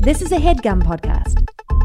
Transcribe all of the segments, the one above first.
This is a HeadGum podcast.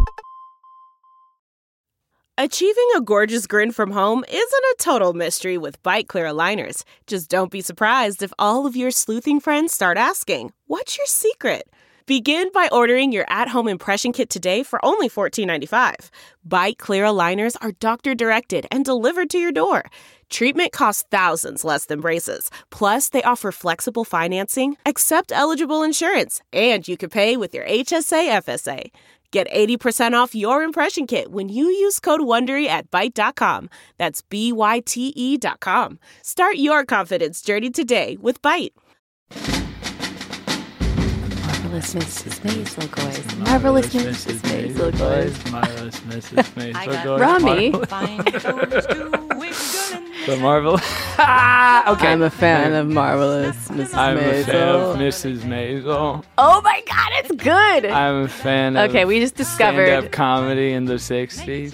Achieving a gorgeous grin from home isn't a total mystery with Byte Clear aligners. Just don't be surprised if all of your sleuthing friends start asking, "What's your secret?" Begin by ordering your at-home impression kit today for only $14.95. Byte Clear aligners are doctor-directed and delivered to your door. Treatment costs thousands less than braces. Plus, they offer flexible financing, accept eligible insurance, and you can pay with your HSA FSA. Get 80% off your impression kit when you use code WONDERY at Byte.com. That's BYTE.com. Start your confidence journey today with Byte. Marvelous Mrs. Maisel Goys. Marvelous Mrs. Maisel Goys. Marvelous Mrs. Maisel Goys. Rami. The Marvelous. Okay. I'm a fan of Marvelous Mrs. I'm Maisel. a fan of Mrs. Maisel. Oh my God, it's good. I'm a fan of Okay, we just discovered- stand-up comedy in the 60s.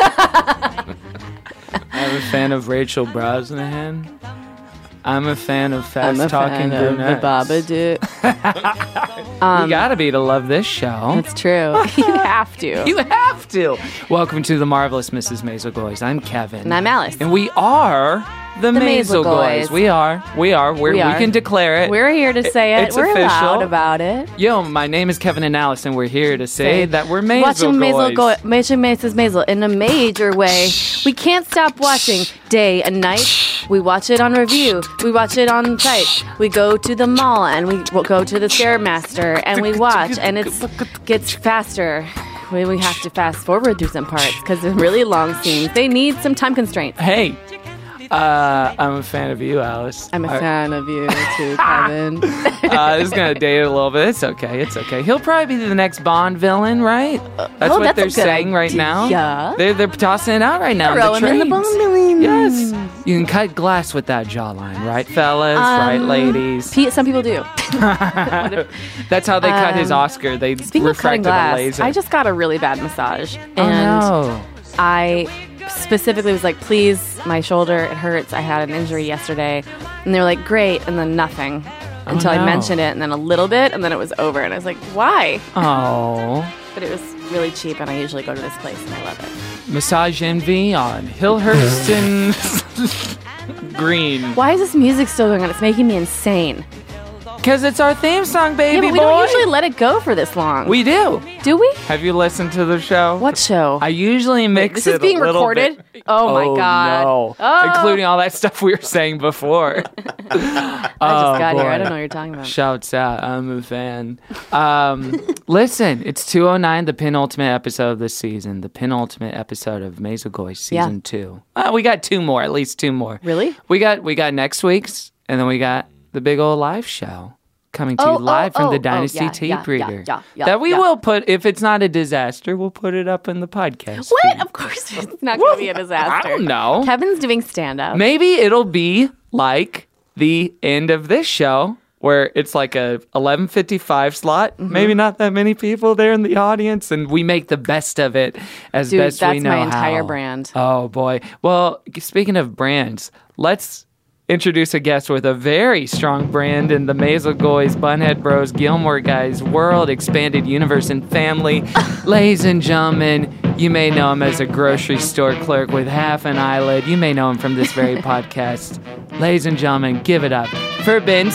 I'm a fan of Rachel Brosnahan. I'm a fan of I'm a fast-talking fan of brunettes. the Babadook. You gotta be to love this show. That's true. You have to. You have to. Welcome to the Marvelous Mrs. Maisel Goys. I'm Kevin. And I'm Alice. And we are the Maisel Goys. Goys. We are. We are. We can declare it. We're here to say it. It's We're official. loud about it. Yo, my name is Kevin and Alice, and we're here to say that we're Maisel Watching Maisel Goys. Watching Mrs. Maisel in a major way. We can't stop watching day and night. We watch it on review. We watch it on site. We go to the mall and we go to the Stairmaster and we watch, and it gets faster. We have to fast forward through some parts because they're really long scenes. They need some time constraints. Hey, I'm a fan of you, Alice. I'm a fan of you too, Kevin. This is gonna date it a little bit. It's okay. It's okay. He'll probably be the next Bond villain, right? That's what that's a they're good saying right idea. now. They're tossing it out right now. Throw him in the trades. Bond villains. Yes, you can cut glass with that jawline, right, fellas? Right, ladies. Some people do. That's how they cut his Oscar. They Speaking of cutting refracted a glass, laser. I just got a really bad massage, and Oh no. I specifically was like, please, my shoulder, it hurts. I had an injury yesterday. And they were like, great, and then nothing until no. I mentioned it, and then a little bit, and then it was over. And I was like, why? Oh. But it was really cheap, and I usually go to this place, and I love it. Massage Envy on Hillhurst and Green. Why is this music still going on? It's making me insane. Because it's our theme song, baby Yeah, but we boy. don't usually let it go for this long. We do. Do we? Have you listened to the show? What show? I usually mix this it is being a little recorded? bit. Oh, my God. No. Oh. Including all that stuff we were saying before. I just got here. I don't know what you're talking about. Shouts out. I'm a fan. Listen, it's 209, the penultimate episode of this season. The penultimate episode of Maisel Goys season 2. We got two more, at least two more. Really? We got next week's, and then we got the big old live show coming to you live from the Dynasty Tape Reader. That we will put, if it's not a disaster, we'll put it up in the podcast. What? feed. Of course it's not going to be a disaster. I don't know. Kevin's doing stand-up. Maybe it'll be like the end of this show, where it's like a 11:55 slot. Mm-hmm. Maybe not that many people there in the audience, and we make the best of it as Dude, best we know how. that's my entire brand. Oh boy. Well, speaking of brands, let's introduce a guest with a very strong brand in the Maisel Goys, Bunhead Bros, Gilmore Guys, world, expanded universe, and family. Ladies and gentlemen, you may know him as a grocery store clerk with half an eyelid. You may know him from this very podcast. Ladies and gentlemen, give it up for Ben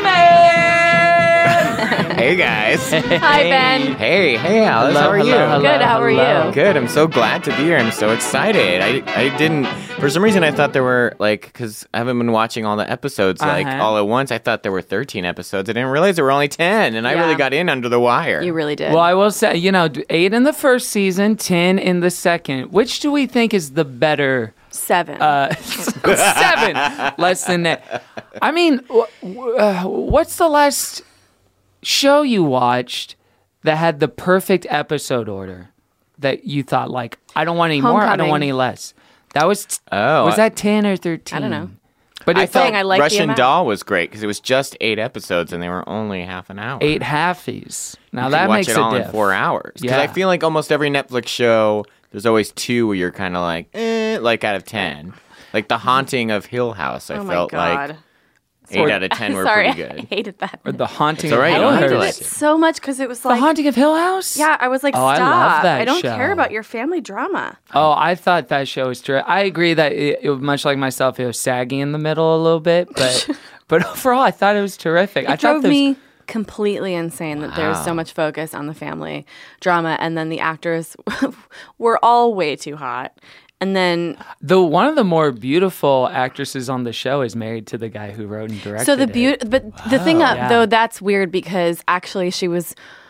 Seaman! Hey guys. Hi, Ben. Hey Alice. Hello, how are you? hello, Good, how are hello. you? Good. I'm so glad to be here. I'm so excited. I didn't. For some reason, I thought there were because I haven't been watching all the episodes all at once. I thought there were 13 episodes. I didn't realize there were only 10, and I Yeah. really got in under the wire. You really did. Well, I will say, 8 in the first season, 10 in the second. Which do we think is the better? 7. 7, less than that. I mean, what's the last show you watched that had the perfect episode order that you thought, like, I don't want any more, I don't want any less? That was was that 10 or 13? I don't know. But I it thought I like the Russian amount. Doll was great because it was just 8 episodes and they were only half an hour. 8 halfies. Now You that could watch makes it a all diff. in 4 hours. Because Yeah. I feel like almost every Netflix show, there's always 2 where you're kind of like, like out of 10. Like The Haunting of Hill House, I Oh my felt God. like 8 out of 10 were Sorry, pretty good. I hated that. Or The Haunting It's all of right, you Hill don't have to House. like It so much because it was The like, Haunting of Hill House? yeah, I was like, Oh, stop. I love that don't show. care about your family drama. Oh, I thought that show was terrific. I agree that it much like myself, it was saggy in the middle a little bit, but overall, I thought it was terrific. It drove me completely insane that there was so much focus on the family drama, and then the actors were all way too hot. And then one of the more beautiful actresses on the show is married to the guy who wrote and directed it. But the thing Yeah. though, that's weird because actually she was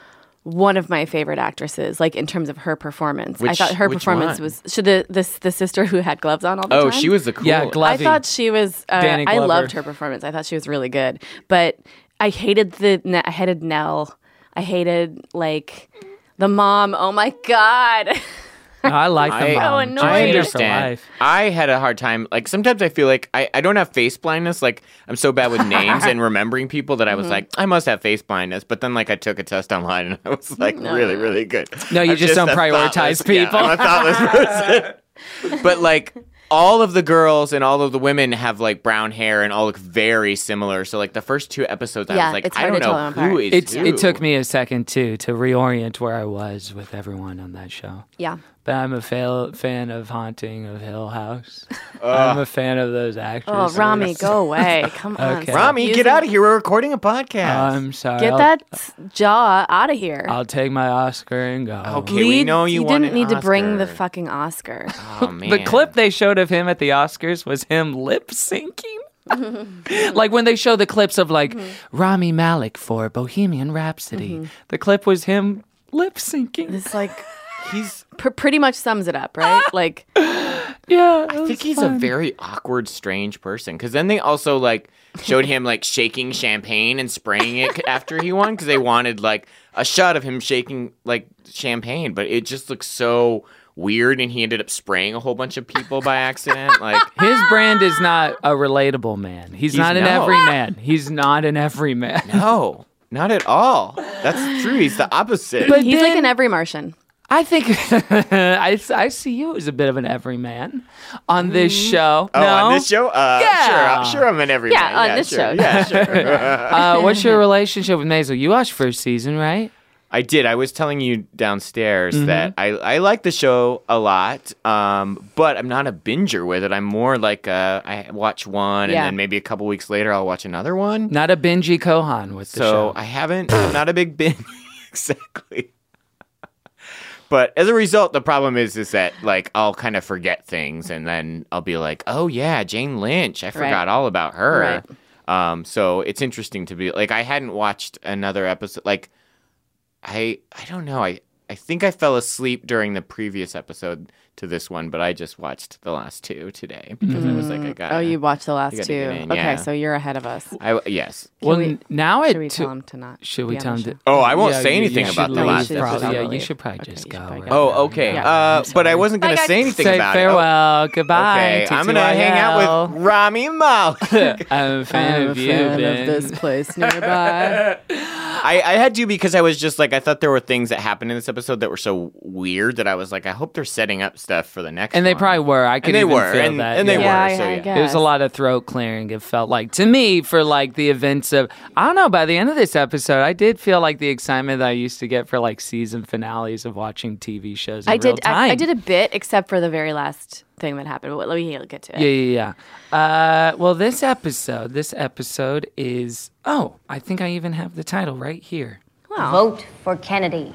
one of my favorite actresses, like in terms of her performance. I thought her which performance one? was the sister who had gloves on all the time. Oh, she was the cool. Yeah, I Glovey. thought she was. Danny I Glover. loved her performance. I thought she was really good, but I hated I hated Nell. I hated like the mom. Oh my god. No, I like the mom. So She annoying. made I her for understand. life. I had a hard time. Like sometimes I feel like I don't have face blindness. Like I'm so bad with names and remembering people that I was like, I must have face blindness. But then like I took a test online and I was like really, really good. No, you I'm just don't a prioritize thoughtless- people. Yeah, I'm a thoughtless person. But like all of the girls and all of the women have like brown hair and all look very similar. So like the first 2 episodes, I Yeah, was like, it's I hard don't to tell know them who apart. is who. It took me a second too to reorient where I was with everyone on that show. Yeah. But I'm a fan of Haunting of Hill House. I'm a fan of those Oh, actresses. Rami, go away. Come on. Okay. stop Rami, get using- out of here. We're recording a podcast. I'm sorry. Get that jaw out of here. I'll take my Oscar and go. Okay, we know you won didn't an need to bring the Oscar. fucking Oscar. Oh, man. The clip they showed of him at the Oscars was him lip syncing. Like when they show the clips of like Rami Malek for Bohemian Rhapsody, the clip was him lip syncing. It's like He's pretty much sums it up, right? Like Yeah, I think he's a very awkward, strange person. Because then they also like showed him like shaking champagne and spraying it after he won because they wanted like a shot of him shaking like champagne, but it just looks so weird, and he ended up spraying a whole bunch of people by accident. Like his brand is not a relatable man. He's not an no. everyman. He's not an everyman. no, not at all. That's true. He's the opposite. But he's like then- an every Martian. I think I see you as a bit of an everyman on this show. Oh, no? on this show? Yeah. Sure, I'm an everyman. Yeah, on this sure. show. Yeah, sure. What's your relationship with Maisel? You watched first season, right? I did. I was telling you downstairs that I like the show a lot, but I'm not a binger with it. I'm more like I watch one, Yeah. and then maybe a couple weeks later I'll watch another one. Not a Benji Kohan with the So show. I'm not a big binge. Exactly. But as a result, the problem is that like I'll kind of forget things, and then I'll be like, oh yeah, Jane Lynch. I forgot all about her. Right. So it's interesting to be like I hadn't watched another episode. Like I don't know. I think I fell asleep during the previous episode to this one, but I just watched the last 2 today because I was like, I got. Oh, you watched the last gotta 2. get in, Okay, yeah. so you're ahead of us. Yes. well, we- now Should it we tell him to not? should we be on tell the him to? show? Oh, I won't Yeah, say you- anything you about should the leave, last should probably. probably Yeah, leave. you should probably Okay, just you go. should probably right? go. Oh, okay. Yeah. But I wasn't going to Bye, say guys. anything Say about farewell. Goodbye. it. Okay, I'm going to hang out with Rami Malek. I'm a fan I'm of a you, fan Ben. of this place nearby. I had to because I was just like, I thought there were things that happened in this episode that were so weird that I was like, I hope they're setting up stuff for the next one. And they probably were. I could And they even were. feel And, that. and they Yeah, were. yeah, So I yeah. guess. It was a lot of throat clearing, it felt like. To me, for like the events of, I don't know, by the end of this episode, I did feel like the excitement that I used to get for like season finales of watching TV shows in I real did. time. I did a bit, except for the very last thing that happened. But let me get to it. Yeah. Well, this episode is, I think I even have the title right here. Wow. Vote for Kennedy.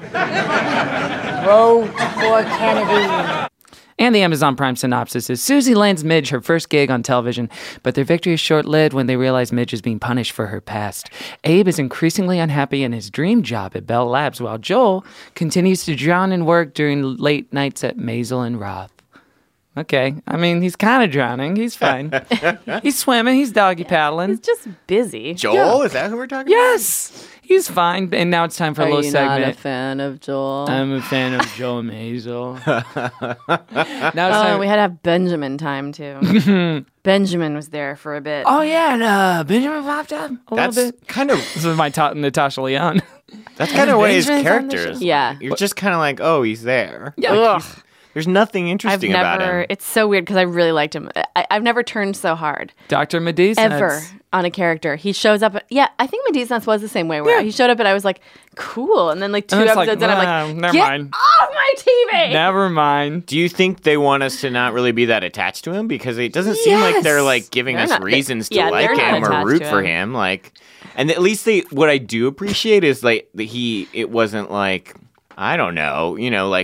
Vote for Kennedy. And the Amazon Prime synopsis is Susie lands Midge her first gig on television, but their victory is short-lived when they realize Midge is being punished for her past. Abe is increasingly unhappy in his dream job at Bell Labs, while Joel continues to drown in work during late nights at Maisel and Roth. Okay, I mean, he's kind of drowning. He's fine. He's swimming. He's doggy paddling. He's just busy. Joel, is that who we're talking Yes, he's fine. And now it's time for a Are little you segment. not a fan of Joel? I'm a fan of Joel Maisel. Now it's Oh, time. we had to have Benjamin time too. Benjamin was there for a bit. Oh yeah, and Benjamin popped up a about? That's little bit. kind of This is my Natasha Leon. that's kind of what his Benjamin's on the character is. Yeah. You're just kind of like, oh, he's there. Yeah. Ugh. There's nothing interesting about him. It's so weird because I really liked him. I've never turned so hard. Dr. Medicine. Ever on a character. He shows up. Yeah, I think Medicine was the same way where he showed up and I was like, cool. And then like 2 episodes and I'm like, never get mind. off my TV. Never mind. Do you think they want us to not really be that attached to him? Because it doesn't seem like they're like giving They're us not- reasons to yeah, like they're not him or attached root to for him. him. Like, and at least what I do appreciate is like it wasn't like, I don't know,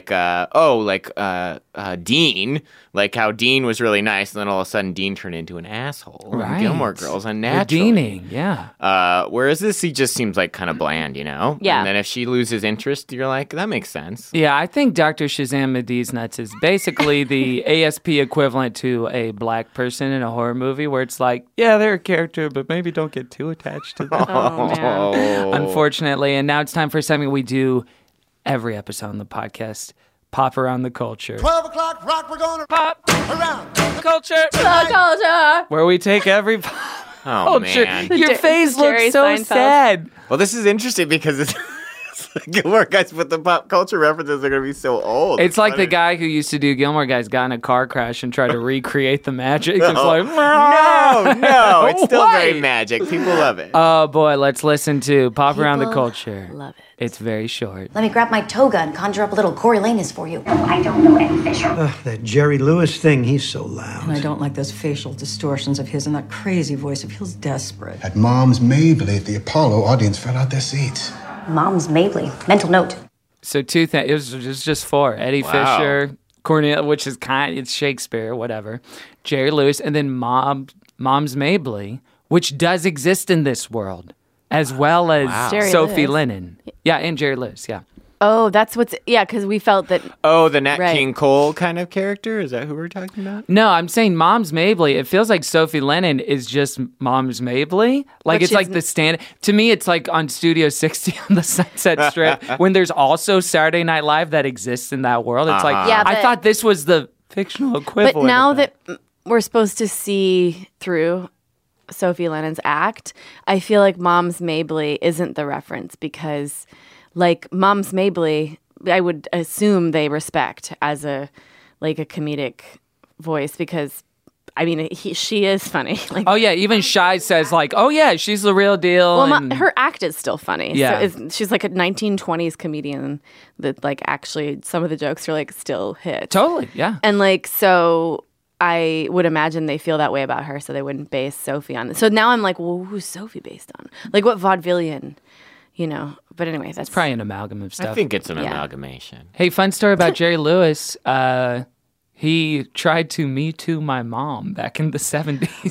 Dean, like how Dean was really nice, and then all of a sudden Dean turned into an asshole. Right. And Gilmore Girls unnaturally. Redeeming, yeah. Whereas this, he just seems like kind of bland, Yeah. And then if she loses interest, you're like, that makes sense. Yeah, I think Dr. Shazam Mediz Nuts is basically the ASP equivalent to a black person in a horror movie where it's like, yeah, they're a character, but maybe don't get too attached to them. Oh, man. Unfortunately. And now it's time for something we do every episode on the podcast, Pop Around the Culture. 12 o'clock, rock, we're gonna Pop around. the Culture! The culture. Where we take every Oh, culture. man. Your face looks Jerry so Seinfeld. sad. Well, this is interesting because it's like Gilmore Guys, but the pop culture references are going to be so old. It's like the funny. guy who used to do Gilmore Guys got in a car crash and tried to recreate the magic. It's like, No, it's still Why? very magic. People love it. Oh boy, let's listen to Pop Around the People Culture. love it. It's very short. Let me grab my toga and conjure up a little Coriolanus for you. That Jerry Lewis thing, he's so loud. And I don't like those facial distortions of his and that crazy voice. It feels desperate. At Mom's Mabley at the Apollo, audience fell out their seats. Mom's Mabley. Mental note. So two things. It was just four. Eddie Wow. Fisher, Cornelia, which is it's Shakespeare, whatever. Jerry Lewis, and then Mom's Mabley, which does exist in this world, as well as Jerry Sophie Lewis. Lennon. Yeah, and Jerry Lewis, yeah. Oh, that's because we felt that. Oh, the Nat Right. King Cole kind of character? Is that who we're talking about? No, I'm saying Mom's Mabley. It feels like Sophie Lennon is just Mom's Mabley. Like But it's like she's- the stand. To me, it's like on Studio 60 on the Sunset Strip when there's also Saturday Night Live that exists in that world. It's like Yeah, I but- thought this was the fictional equivalent. But now of that we're supposed to see through Sophie Lennon's act, I feel like Mom's Mabley isn't the reference because, like, Mom's Mabley, I would assume they respect as a comedic voice because, I mean, she is funny. Like, Oh yeah, even Shy says like, "Oh yeah, she's the real deal." well, and- her act is still funny. Yeah. So she's like a 1920s comedian that, like, actually some of the jokes are like still hit. totally, yeah. And like, so I would imagine they feel that way about her, so they wouldn't base Sophie on it. So now I'm like, well, who's Sophie based on? Like, what vaudevillian, But anyway, that's Probably an amalgam of stuff. I think it's an Yeah. amalgamation. Hey, fun story about Jerry Lewis. He tried to Me Too my mom back in the 70s.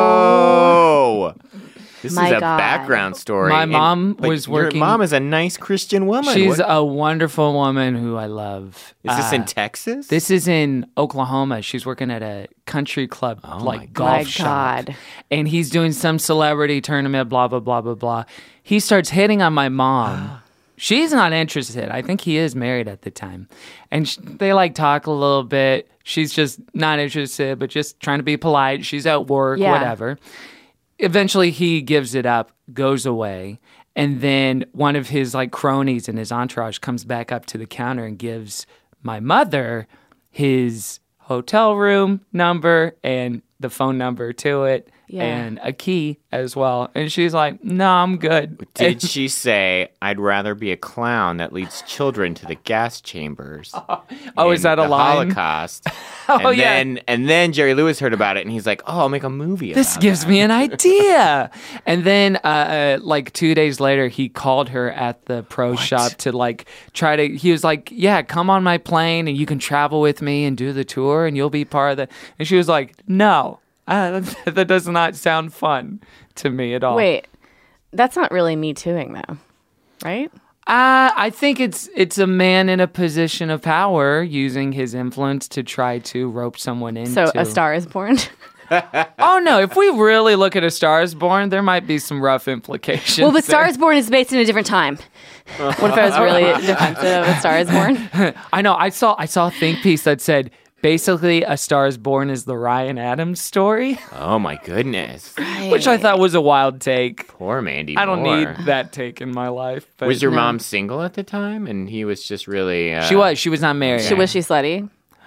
Whoa! This My is a God. background story. My And, mom was working- Your mom is a nice Christian woman. She's What- a wonderful woman who I love. is this in Texas? This is in Oklahoma. She's working at a country club, my golf My shop. God. And he's doing some celebrity tournament, blah, blah, blah, blah, blah. He starts hitting on my mom. She's not interested. I think he is married at the time. And they talk a little bit. She's just not interested, but just trying to be polite. She's at work, Yeah. whatever. Eventually, he gives it up, goes away. And then one of his cronies in his entourage comes back up to the counter and gives my mother his hotel room number and the phone number to it Yeah. and a key as well. And she's like, no, I'm good. Did she say, "I'd rather be a clown that leads children to the gas chambers"? Oh, is in that a the line? Holocaust. Oh, and yeah. then Jerry Lewis heard about it, and he's like, "Oh, I'll make a movie." This about gives that." me an idea. And then, 2 days later, he called her at the pro shop to try to. He was like, "Yeah, come on my plane, and you can travel with me and do the tour, and you'll be part of the." And she was like, "No, that does not sound fun to me at all." Wait, that's not really Me Tooing though, right? I think it's a man in a position of power using his influence to try to rope someone into. So A Star Is Born. Oh no! If we really look at A Star Is Born, there might be some rough implications. Well, but Star there. Is Born is based in a different time. What if I was really defensive of A Star Is Born? I know. I saw a think piece that said basically A Star Is Born is the Ryan Adams story, Oh my goodness, which I thought was a wild take. poor Mandy. I don't Moore. need that take in my life. But Was your mom single at the time, and he was just really? She was not married. Was she slutty?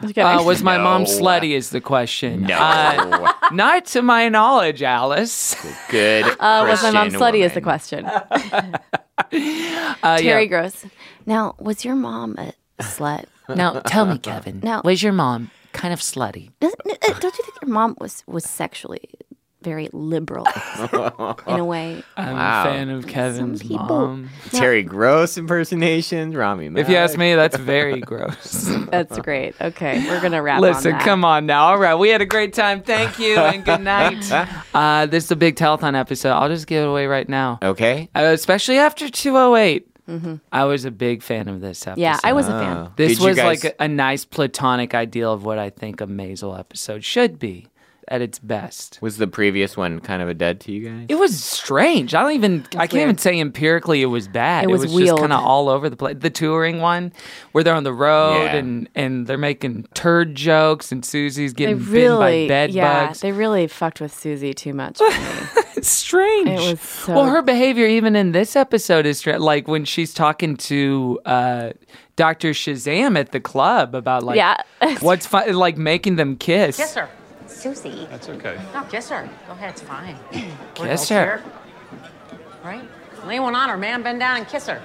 Was my mom No. slutty is the question. No. Not to my knowledge, Alice. Good. Was my mom Christian slutty is the woman. question. Yeah. Terry Gross. Now, was your mom a slut? Now, tell me, Kevin. Now- was your mom kind of slutty? Don't you think your mom was sexually very liberal in a way? I'm Wow. a fan of Kevin's people- mom. Terry Gross impersonations, Rami Malek. If you ask me, that's very gross. That's great. Okay, we're gonna wrap. Listen, on that. come on now. All right, we had a great time. Thank you and good night. This is a big telethon episode. I'll just give it away right now. Okay. Especially after 208. I was a big fan of this episode. Yeah, I was a fan. This Did you was guys- like a nice platonic ideal of what I think a Maisel episode should be at its best. Was the previous one kind of a dud to you guys? It was strange. I can't even say empirically it was bad. It was just wheeled. kind of all over the place. The touring one where they're on the road Yeah. and they're making turd jokes and Susie's They getting bitten really, by bed bugs. they really fucked with Susie too much for me. It's strange. It was so- Well, her behavior even in this episode is like when she's talking to Dr. Shazam at the club about like Yeah. what's fun, like making them kiss. Kiss her. Susie. That's okay. No, kiss her. Go ahead, it's fine. Kiss her. Right? Lay one on her, man. Bend down and kiss her.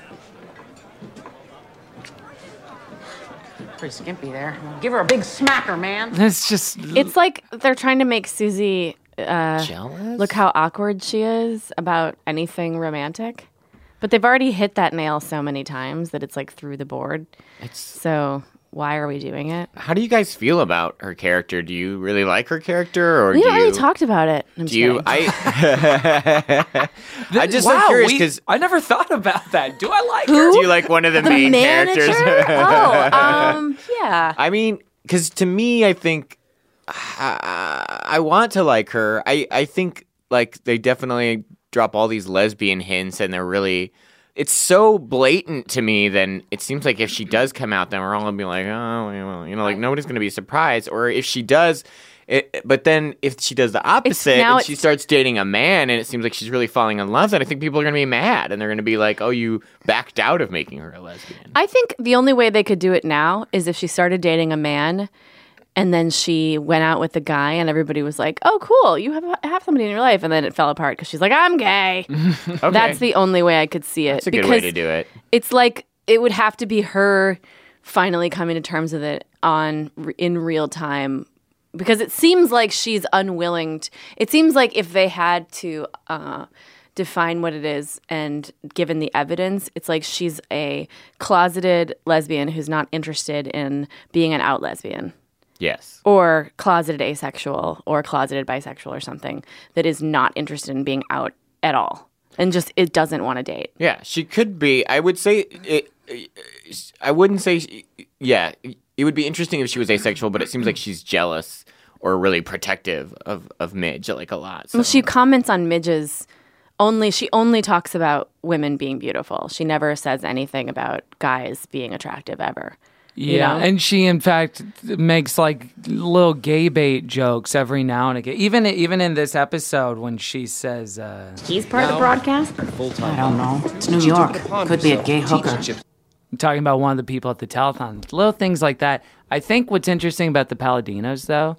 Pretty skimpy there. Give her a big smacker, man. It's just It's like they're trying to make Susie Jealous? look how awkward she is about anything romantic. But they've already hit that nail so many times that it's like through the board. So why are we doing it? How do you guys feel about her character? Do you really like her character, or We do haven't you? really talked about it. I'm just do you? kidding. I just wow, am curious because I never thought about that. Do I like her? Who? do you like one of the main manager? characters? Yeah. I mean, because to me, I think I want to like her. I think like they definitely drop all these lesbian hints, and they're really. It's so blatant to me. Then it seems like if she does come out, then we're all gonna be like, oh, well, like nobody's gonna be surprised. Or if she does, but then if she does the opposite and she starts dating a man, and it seems like she's really falling in love, then I think people are gonna be mad, and they're gonna be like, oh, you backed out of making her a lesbian. I think the only way they could do it now is if she started dating a man and then she went out with the guy and everybody was like, oh, cool, you have somebody in your life. And then it fell apart because she's like, I'm gay. Okay. That's the only way I could see it. That's a good way to do it. It's like it would have to be her finally coming to terms with it in real time, because it seems like she's unwilling. It seems like if they had to define what it is and given the evidence, it's like she's a closeted lesbian who's not interested in being an out lesbian. Yes. Or closeted asexual or closeted bisexual or something that is not interested in being out at all and just it doesn't want to date. Yeah, she could be. I would say I wouldn't say. Yeah, it would be interesting if she was asexual, but it seems like she's jealous or really protective of Midge, like a lot. So. Well, she comments on Midge's she only talks about women being beautiful. She never says anything about guys being attractive ever. Yeah, You know? and she in fact makes like little gay bait jokes every now and again. Even in this episode when she says, He's part of the broadcast? I don't know. It's New York. Could be a gay hooker. talking about one of the people at the telethon, little things like that. I think what's interesting about the Palladinos, though,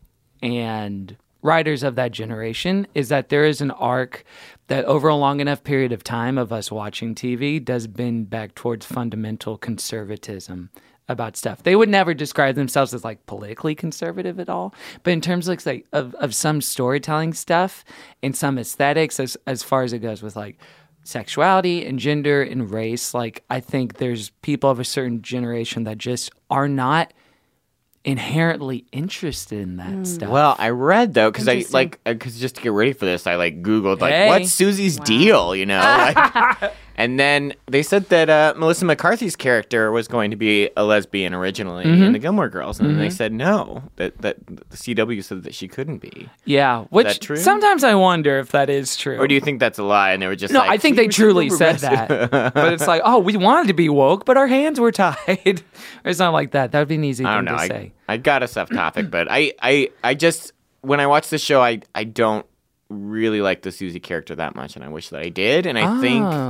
and writers of that generation, is that there is an arc that over a long enough period of time of us watching TV does bend back towards fundamental conservatism about stuff. They would never describe themselves as like politically conservative at all, but in terms of some storytelling stuff and some aesthetics, as far as it goes with like sexuality and gender and race, like I think there's people of a certain generation that just are not inherently interested in that stuff. Well, I read though because just to get ready for this, I like Googled like what's Susie's deal, you know, like, and then they said that Melissa McCarthy's character was going to be a lesbian originally in the Gilmore Girls, and then they said no, that the CW said that she couldn't be. Yeah, Is which that true? sometimes I wonder if that is true. Or do you think that's a lie? And they were just No, like, I think "See, they we're truly super said that. progressive." But it's like, oh, we wanted to be woke, but our hands were tied. Or something like that. That would be an easy I thing don't know. to say. I got us off topic, but I just when I watch this show, I don't really like the Susie character that much, and I wish that I did. And I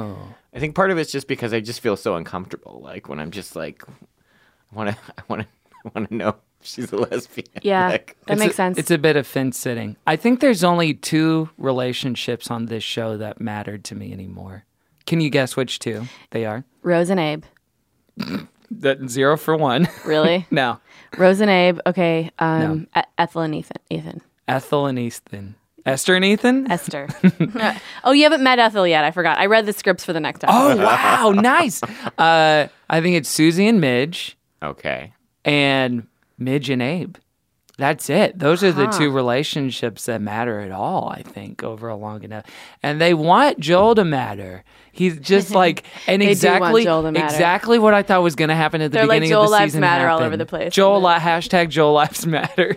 think part of it's just because I just feel so uncomfortable. Like when I'm just like, I want want to know if she's a lesbian. Yeah, Like, that makes sense. It's a bit of fence sitting. I think there's only 2 relationships on this show that mattered to me anymore. Can you guess which 2 they are? Rose and Abe. That 0 for 1. Really? No. Rose and Abe. Okay. No. Ethel and Ethan. Ethel and Ethan. Esther and Ethan? Esther. Oh, you haven't met Ethel yet. I forgot. I read the scripts for the next episode. Oh, wow. Nice. I think it's Susie and Midge Okay. and Midge and Abe. That's it. Those are the 2 relationships that matter at all, I think, over a long enough. And they want Joel to matter. He's just like, and They do want exactly, Joel to matter. exactly what I thought was going to happen at the They're like, beginning Joel of the Lives season. Matter all happened. over the place. Hashtag Joel Lives Matter.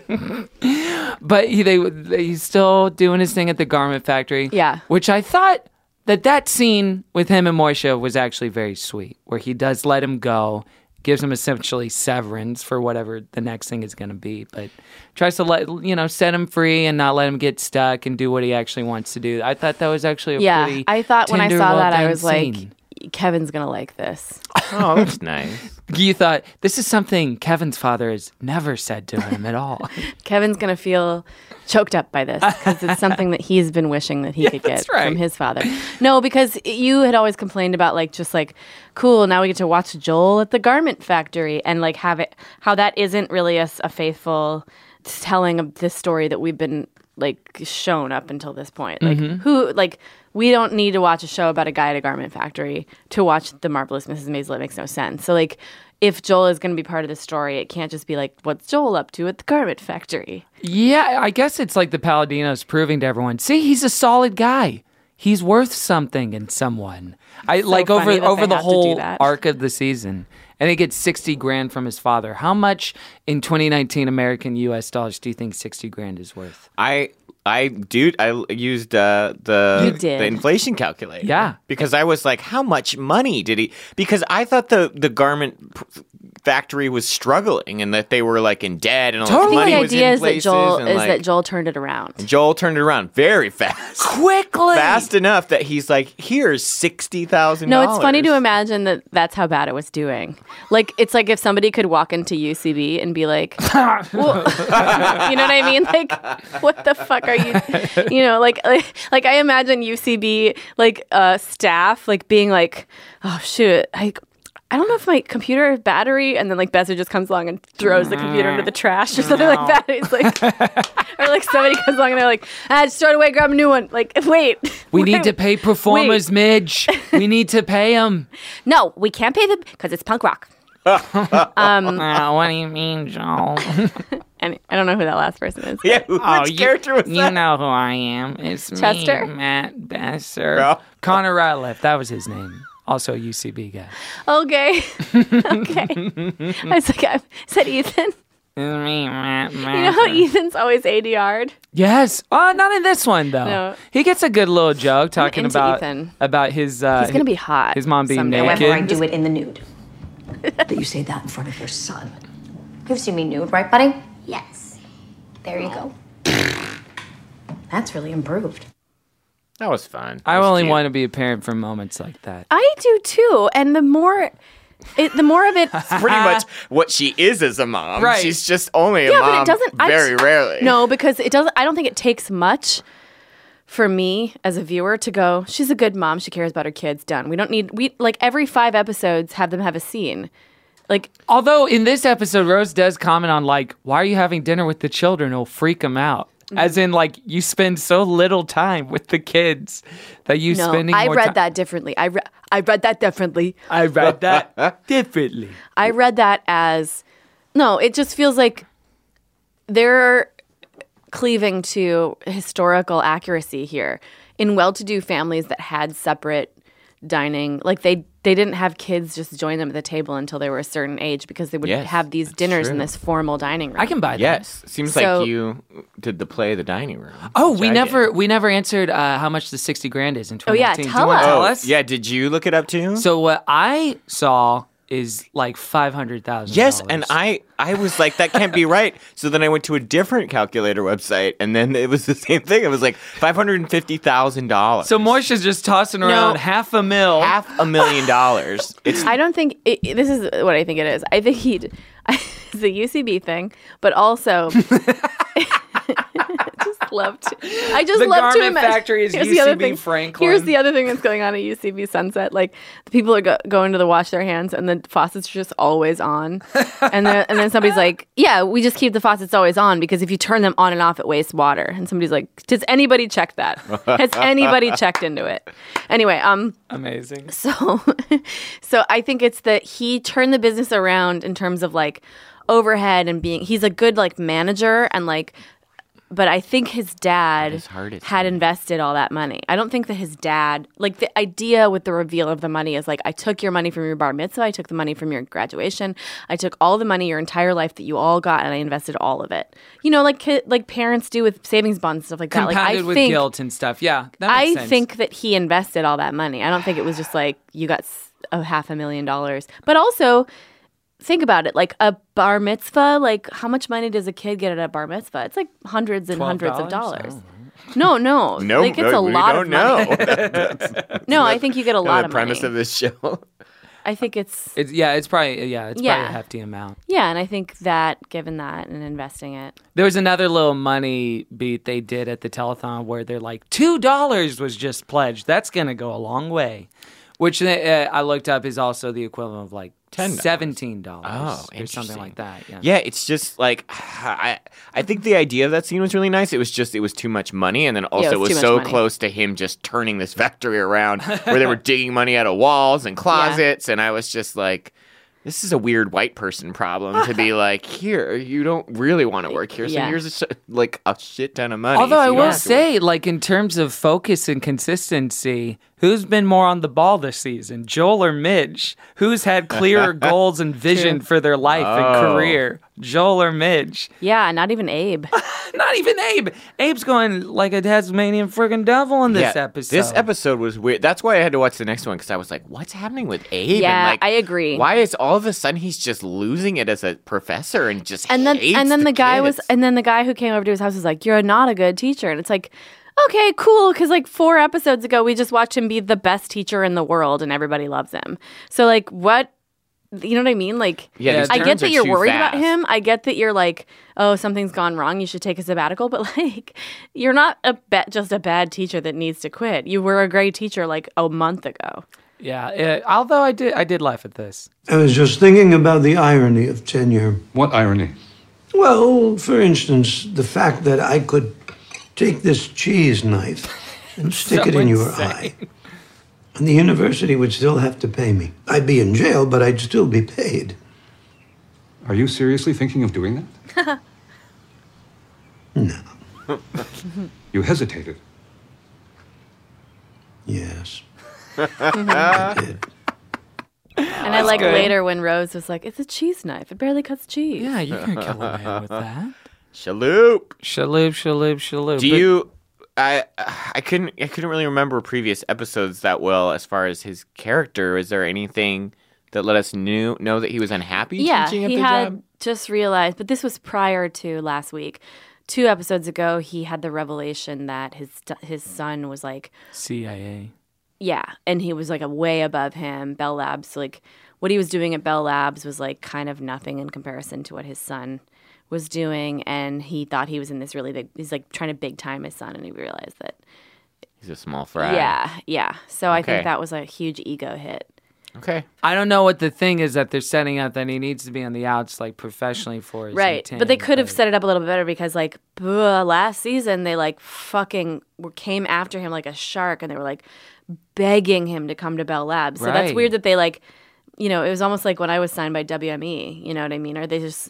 But he's still doing his thing at the garment factory. Yeah. Which I thought that scene with him and Moisha was actually very sweet, where he does let him go, gives him essentially severance for whatever the next thing is going to be, but tries to set him free and not let him get stuck and do what he actually wants to do. I thought that was actually a pretty I thought when I tender, saw that, I well-done was scene. like, Kevin's going to like this. Oh, that's nice. You thought, this is something Kevin's father has never said to him at all. Kevin's going to feel choked up by this because it's something that he's been wishing that he could get that's right. from his father. No, because you had always complained about cool, now we get to watch Joel at the garment factory and like how that isn't really a faithful telling of this story that we've been like shown up until this point. Like we don't need to watch a show about a guy at a garment factory to watch The Marvelous Mrs. Maisel. It makes no sense. So like if Joel is going to be part of the story, it can't just be like, what's Joel up to at the garment factory? Yeah, I guess it's like the Paladinos proving to everyone, see, he's a solid guy. He's worth something in someone. Over the whole arc of the season. And he gets $60,000 from his father. How much in 2019 American US dollars do you think $60,000 is worth? I used the inflation calculator. Yeah. Because I was like, how much money did he? Because I thought the garment factory was struggling and that they were like in debt and all this money was in the idea places. that Joel turned it around. And Joel turned it around very fast. Quickly! Fast enough that he's like, here's $60,000. No, it's funny to imagine that that's how bad it was doing. Like, it's like if somebody could walk into UCB and be like, well, you know what I mean? Like, what the fuck are you, like I imagine UCB, staff, being like, oh, shoot, I don't know if my computer battery, and then Besser just comes along and throws the computer into the trash or something like that. It's or somebody comes along and they're like, just throw it away, grab a new one. Wait. We need to pay performers, Midge. We need to pay them. No, we can't pay them because it's punk rock. What do you mean, Joel? And I don't know who that last person is. Yeah, which character was that? You know who I am. It's Chester? me, Matt Besser. Oh. Connor Ratliff, that was his name. Also a UCB guy. Okay. I was like, is that Ethan? It's me, Matt Besser. You know how Ethan's always ADR'd? Yes. Not in this one, though. No. He gets a good little joke talking into about Ethan. his... He's going to be hot. His mom being someday. naked. However, I do it in the nude. That you say that in front of your son. You've seen me nude, right, buddy? Yes. There you go. That's really improved. That was fun. I only want to be a parent for moments like that. I do too. And the more of it... Pretty much what she is as a mom. Right. She's just only a Yeah, mom but it doesn't... very rarely. No, because it doesn't... I don't think it takes much for me as a viewer to go, she's a good mom. She cares about her kids. Done. We don't need... every 5 episodes have them have a scene. Although in this episode, Rose does comment on why are you having dinner with the children? It'll freak them out. As in, you spend so little time with the kids that you spending more time. I read that differently. I read that differently. I read that differently. I read that as, no, it just feels like they're cleaving to historical accuracy here. In well-to-do families that had separate dining, they didn't have kids just join them at the table until they were a certain age because they would have these dinners in this formal dining room. I can buy that. Yes. Seems like you did the play The Dining Room. Oh, we never answered how much the $60,000 is in 2019. Oh, yeah, Do you tell want to us. tell us? Yeah, did you look it up too? So what I saw is $500,000. Yes, and I was like, that can't be right. So then I went to a different calculator website, and then it was the same thing. It was like $550,000. So Moisha's just tossing around $500,000. $500,000. It's I don't think this is what I think it is. I think is the UCB thing, but also I just The love to garment imagine. factory is Here's the other UCB thing. Franklin. Here's the other thing that's going on at UCB Sunset. Like the people are going to the wash their hands, and the faucets are just always on. and then somebody's like, "Yeah, we just keep the faucets always on because if you turn them on and off, it wastes water." And somebody's like, "Does anybody check that? Has anybody checked into it?" Anyway, Amazing. So I think it's that he turned the business around in terms of like overhead and he's a good like manager and like, but I think his dad had invested all that money. I don't think that his dad, like the idea with the reveal of the money is like, I took your money from your bar mitzvah, I took the money from your graduation, I took all the money your entire life that you all got and I invested all of it. You know, like parents do with savings bonds and stuff like that. Compounded with guilt and stuff. Yeah, that makes sense. I think that he invested all that money. I don't think it was just like you got $500,000. But also, think about it. Like a bar mitzvah, like how much money does a kid get at a bar mitzvah? It's like hundreds and hundreds of dollars. No. Like it's a lot of money. No, I think you get a lot of money. The premise of this show. I think it's probably a hefty amount. Yeah, and I think that given that and investing it. There was another little money beat they did at the telethon where they're like $2 was just pledged. That's gonna go a long way, which I looked up is also the equivalent of like $17 or something like that. Yeah, it's just like I think the idea of that scene was really nice. It was too much money, and then also it was so close to him just turning this factory around where they were digging money out of walls and closets, and I was just like, this is a weird white person problem to be like, here, you don't really want to work here, so here's a shit ton of money. Although I will say, like in terms of focus and consistency, who's been more on the ball this season, Joel or Midge? Who's had clearer goals and vision for their life and career, Joel or Midge? Yeah, not even Abe. Not even Abe. Abe's going like a Tasmanian friggin' devil in this episode. This episode was weird. That's why I had to watch the next one, because I was like, what's happening with Abe? Yeah, and I agree. Why is all of a sudden he's just losing it as a professor and just and then the guy kids? And then the guy who came over to his house was like, "You're not a good teacher," and it's like, okay, cool, because like 4 episodes ago we just watched him be the best teacher in the world and everybody loves him. So like, what? You know what I mean? Like, I get that you're worried about him. I get that you're like, oh, something's gone wrong, you should take a sabbatical. But like, you're not just a bad teacher that needs to quit. You were a great teacher like a month ago. Yeah, although I did laugh at this. I was just thinking about the irony of tenure. What irony? Well, for instance, the fact that I could take this cheese knife and stick it in your eye. And the university would still have to pay me. I'd be in jail, but I'd still be paid. Are you seriously thinking of doing that? No. You hesitated. Yes. I did. And I like later when Rose was like, it's a cheese knife. It barely cuts cheese. Yeah, you can kill a man with that. Shaloop. Shaloop. Do you... I couldn't really remember previous episodes that well as far as his character. Is there anything that let us know that he was unhappy teaching at the job? Yeah, he had just realized, but this was prior to last week. 2 episodes ago, he had the revelation that his son was like... CIA. Yeah, and he was like way above him. Bell Labs, like what he was doing at Bell Labs was like kind of nothing in comparison to what his son was doing, and he thought he was in this really big, he's like trying to big time his son, and he realized that he's a small fry. Yeah. So I think that was a huge ego hit. Okay. I don't know what the thing is that they're setting up that he needs to be on the outs like professionally for his team. But they could have set it up a little bit better because like last season they like fucking came after him like a shark, and they were like begging him to come to Bell Labs. So that's weird that they like, you know, it was almost like when I was signed by WME. You know what I mean? Are they just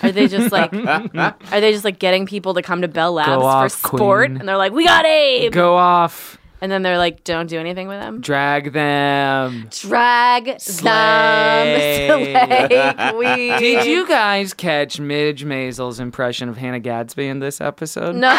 like getting people to come to Bell Labs for sport? Queen. And they're like, we got Abe. Go off. And then they're like, don't do anything with them. Drag them. Slay queen. Did you guys catch Midge Maisel's impression of Hannah Gadsby in this episode? No.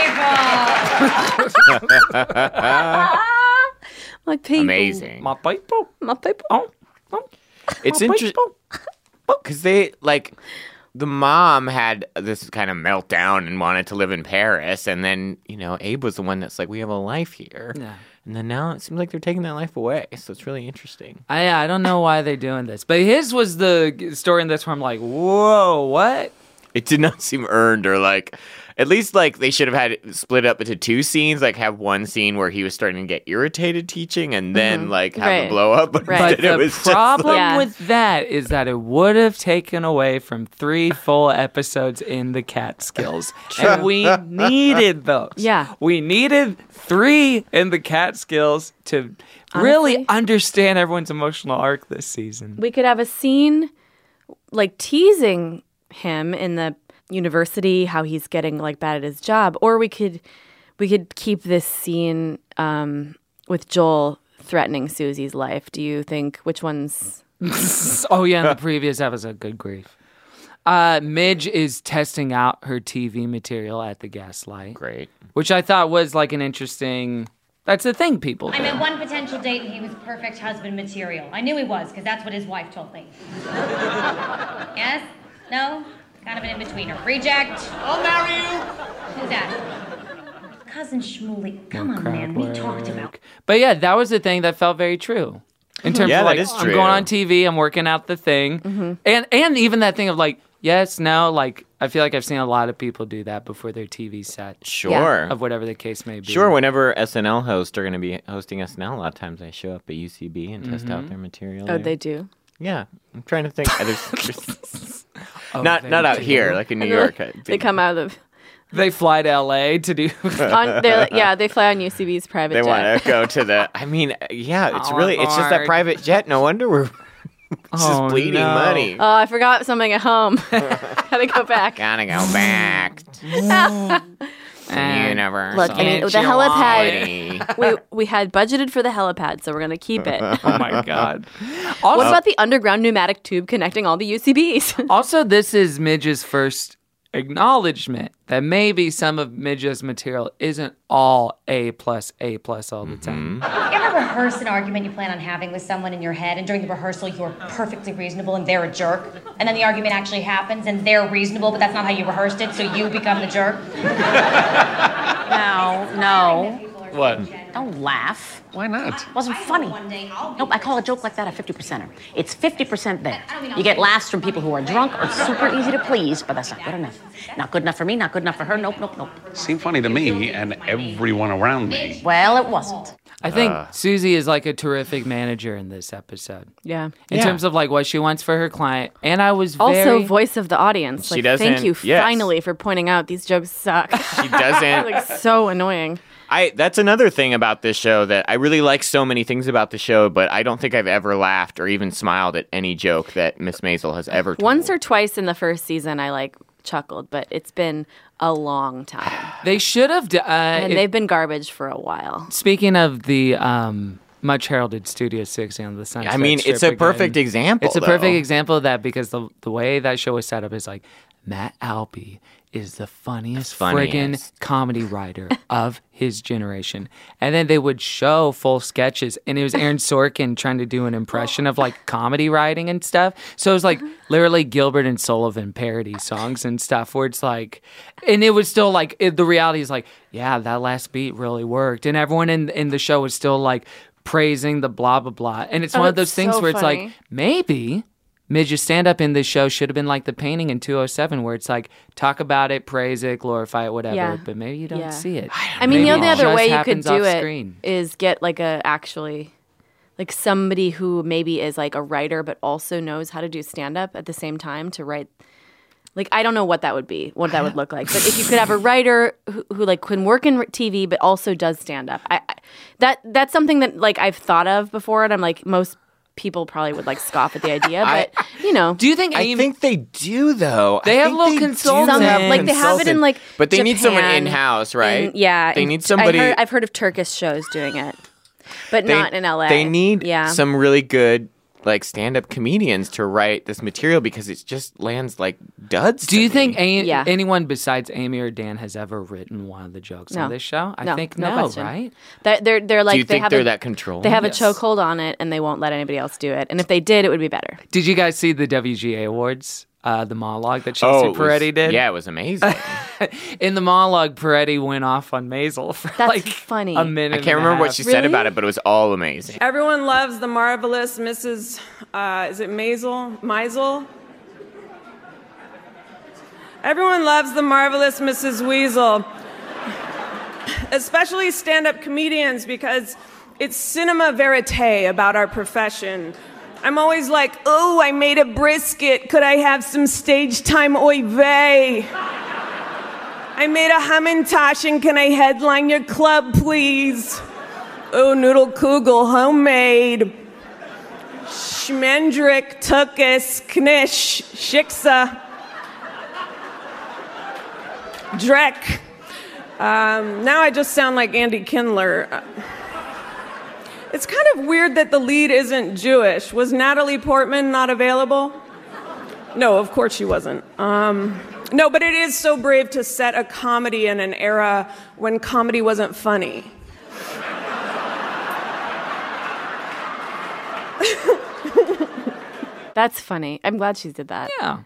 My people. Amazing. My people. My people. Oh. It's interesting because they like the mom had this kind of meltdown and wanted to live in Paris, and then Abe was the one that's like, we have a life here. Yeah. And then now it seems like they're taking that life away. So it's really interesting. I don't know why they're doing this. But his was the story in this where I'm like, whoa, what? It did not seem earned or like, at least like they should have had it split up into 2 scenes. Like have one scene where he was starting to get irritated teaching and then like have a blow up. But the problem with that is that it would have taken away from 3 full episodes in the Catskills. And we needed those. Yeah. We needed 3 in the Catskills to really understand everyone's emotional arc this season. We could have a scene like teasing him in the university, how he's getting like bad at his job, or we could keep this scene with Joel threatening Susie's life. Do you think which one's? Oh yeah, in the previous episode, good grief. Midge is testing out her TV material at the Gaslight. Great. Which I thought was like an interesting. That's the thing, people. I met one potential date and he was perfect husband material. I knew he was because that's what his wife told me. Yes? No? Kind of an in-betweener. Reject. I'll marry you. Who's that? Cousin Shmuley. Come on, man. We talked about. But yeah, that was the thing that felt very true. In terms of like, that is I'm true. going on TV, I'm working out the thing. And even that thing of like, yes, no, like, I feel like I've seen a lot of people do that before their TV set. Sure. Of whatever the case may be. Sure, whenever SNL hosts are going to be hosting SNL, a lot of times I show up at UCB and test out their material. Oh, there. they do? Yeah. I'm trying to think. Not out here, like in New York. They come out of... They fly to LA to do... they fly on UCB's private jet. They want to go to the... I mean, yeah, it's it's just that private jet. No wonder we're just bleeding money. Oh, I forgot something at home. Gotta go back. Gotta go back. Universe. Look, I mean, the helipad. we had budgeted for the helipad, so we're gonna keep it. Oh my god! Also, what about the underground pneumatic tube connecting all the UCBs? Also, this is Midge's first acknowledgement that maybe some of Midge's material isn't all A+, all the time. You ever rehearse an argument you plan on having with someone in your head, and during the rehearsal you're perfectly reasonable and they're a jerk, and then the argument actually happens and they're reasonable, but that's not how you rehearsed it, so you become the jerk? No. What? Don't laugh. Why not? It wasn't funny. Nope, I call a joke like that a 50%er. It's 50% there. You get laughs from people who are drunk or super easy to please, but that's not good enough. Not good enough for me, not good enough for her. Nope. Seemed funny to me and everyone around me. Well, it wasn't. I think Susie is like a terrific manager in this episode. Yeah. In terms of like what she wants for her client. And I was also voice of the audience. She doesn't. Thank you finally for pointing out these jokes suck. She doesn't. Like so annoying. That's another thing about this show that I really like so many things about the show, but I don't think I've ever laughed or even smiled at any joke that Miss Maisel has ever told. Once or twice in the first season, I chuckled, but it's been a long time. They should have... and they've been garbage for a while. Speaking of the much heralded Studio 60 on the Sunset I mean, it's a perfect example, It's a perfect example of that because the way that show was set up is like, Matt Albee is the funniest friggin' comedy writer of his generation. And then they would show full sketches, and it was Aaron Sorkin trying to do an impression of like comedy writing and stuff. So it was like literally Gilbert and Sullivan parody songs and stuff where it's like, and it was still like, the reality is like, yeah, that last beat really worked. And everyone in the show was still like praising the blah, blah, blah. And it's one of those things where it's like, maybe Midge's stand-up in this show should have been like the painting in 207 where it's like, talk about it, praise it, glorify it, whatever. Yeah. But maybe you don't see it. I mean, the only other way you could do it screen. Is get like like somebody who maybe is like a writer but also knows how to do stand-up at the same time to write. Like, I don't know what that would be, what that would look like. But if you could have a writer who like can work in TV but also does stand-up, that's something that like I've thought of before, and I'm like, most people probably would like scoff at the idea, but you know. Do you think? I think they do though. They have little consultants. Like they have it in like, but they need someone Japan, in-house, right? Yeah, they need somebody. I've heard of Turkish shows doing it, but not in LA. They need some really good like stand-up comedians to write this material because it just lands like duds. Do you think anyone besides Amy or Dan has ever written one of the jokes on this show? I think no, question. Right? They're like, do you think they're that controlled? They have a chokehold on it, and they won't let anybody else do it. And if they did, it would be better. Did you guys see the WGA Awards the monologue that Chelsea Peretti did. Yeah, it was amazing. In the monologue, Peretti went off on Maisel for funny. a minute. I can't remember what she said about it, but it was all amazing. Everyone loves the marvelous Mrs. Is it Maisel? Everyone loves the marvelous Mrs. Weasel. Especially stand-up comedians, because it's cinema verite about our profession. I'm always like, oh, I made a brisket. Could I have some stage time oy vey? I made a Hamantaschen. Can I headline your club, please? Oh, noodle kugel, homemade. Schmendrick, Tukis, Knish, Shiksa. Drek. Now I just sound like Andy Kindler. It's kind of weird that the lead isn't Jewish. Was Natalie Portman not available? No, of course she wasn't. No, but it is so brave to set a comedy in an era when comedy wasn't funny. That's funny. I'm glad she did that. Yeah.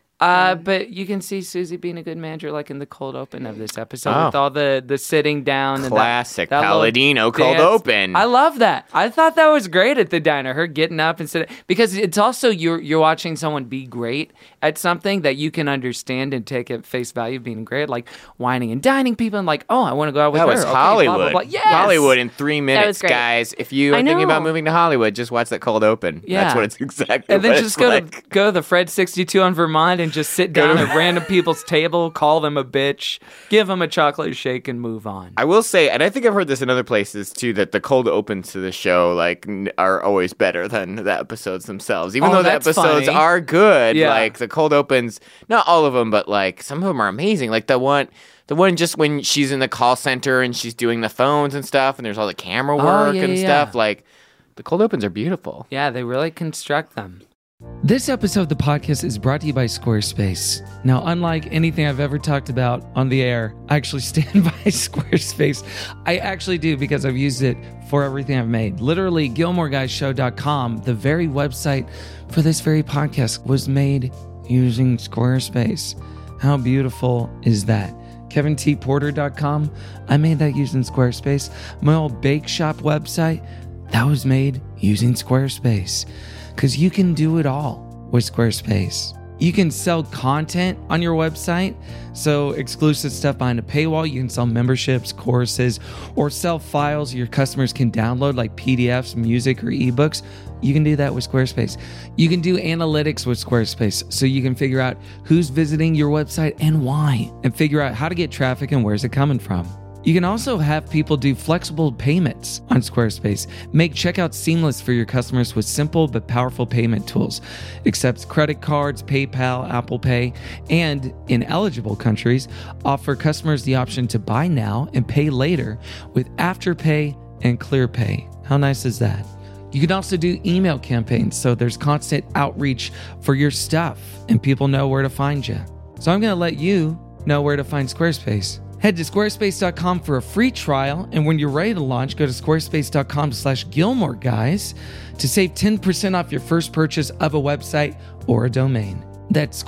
But you can see Susie being a good manager, like in the cold open of this episode, with all the sitting down. Classic and that Palladino cold open. I love that. I thought that was great at the diner. Her getting up and sitting, because it's also you're watching someone be great at something that you can understand and take at face value, being great, like whining and dining people, and like, oh, I want to go out with her. That was Hollywood. Blah, blah, blah. Yes! Hollywood in 3 minutes, great. guys. If you are thinking about moving to Hollywood, just watch that cold open. Yeah. That's what it's exactly. And then what just it's go to the Fred 62 on Vermont and just sit down at random people's table, call them a bitch, give them a chocolate shake, and move on. I will say, and I think I've heard this in other places too, that the cold opens to the show are always better than the episodes themselves. Even though the episodes are good, like the cold opens, not all of them, but like some of them are amazing. Like the one just when she's in the call center and she's doing the phones and stuff, and there's all the camera work and stuff. Like the cold opens are beautiful. Yeah, they really construct them. This episode of the podcast is brought to you by Squarespace. Now, unlike anything I've ever talked about on the air, I actually stand by Squarespace. I actually do, because I've used it for everything I've made. Literally, GilmoreGuysShow.com, the very website for this very podcast, was made using Squarespace. How beautiful is that? KevinTPorter.com, I made that using Squarespace. My old bake shop website, that was made using Squarespace. Because you can do it all with Squarespace. You can sell content on your website, so exclusive stuff behind a paywall. You can sell memberships, courses, or sell files your customers can download, like PDFs, music, or ebooks. You can do that with Squarespace. You can do analytics with Squarespace, so you can figure out who's visiting your website and why, and figure out how to get traffic and where's it coming from. You can also have people do flexible payments on Squarespace. Make checkout seamless for your customers with simple but powerful payment tools. Accepts credit cards, PayPal, Apple Pay, and in eligible countries, offer customers the option to buy now and pay later with Afterpay and ClearPay. How nice is that? You can also do email campaigns, so there's constant outreach for your stuff and people know where to find you. So I'm going to let you know where to find Squarespace. Head to squarespace.com for a free trial, and when you're ready to launch, go to squarespace.com/Gilmore Guys to save 10% off your first purchase of a website or a domain. That's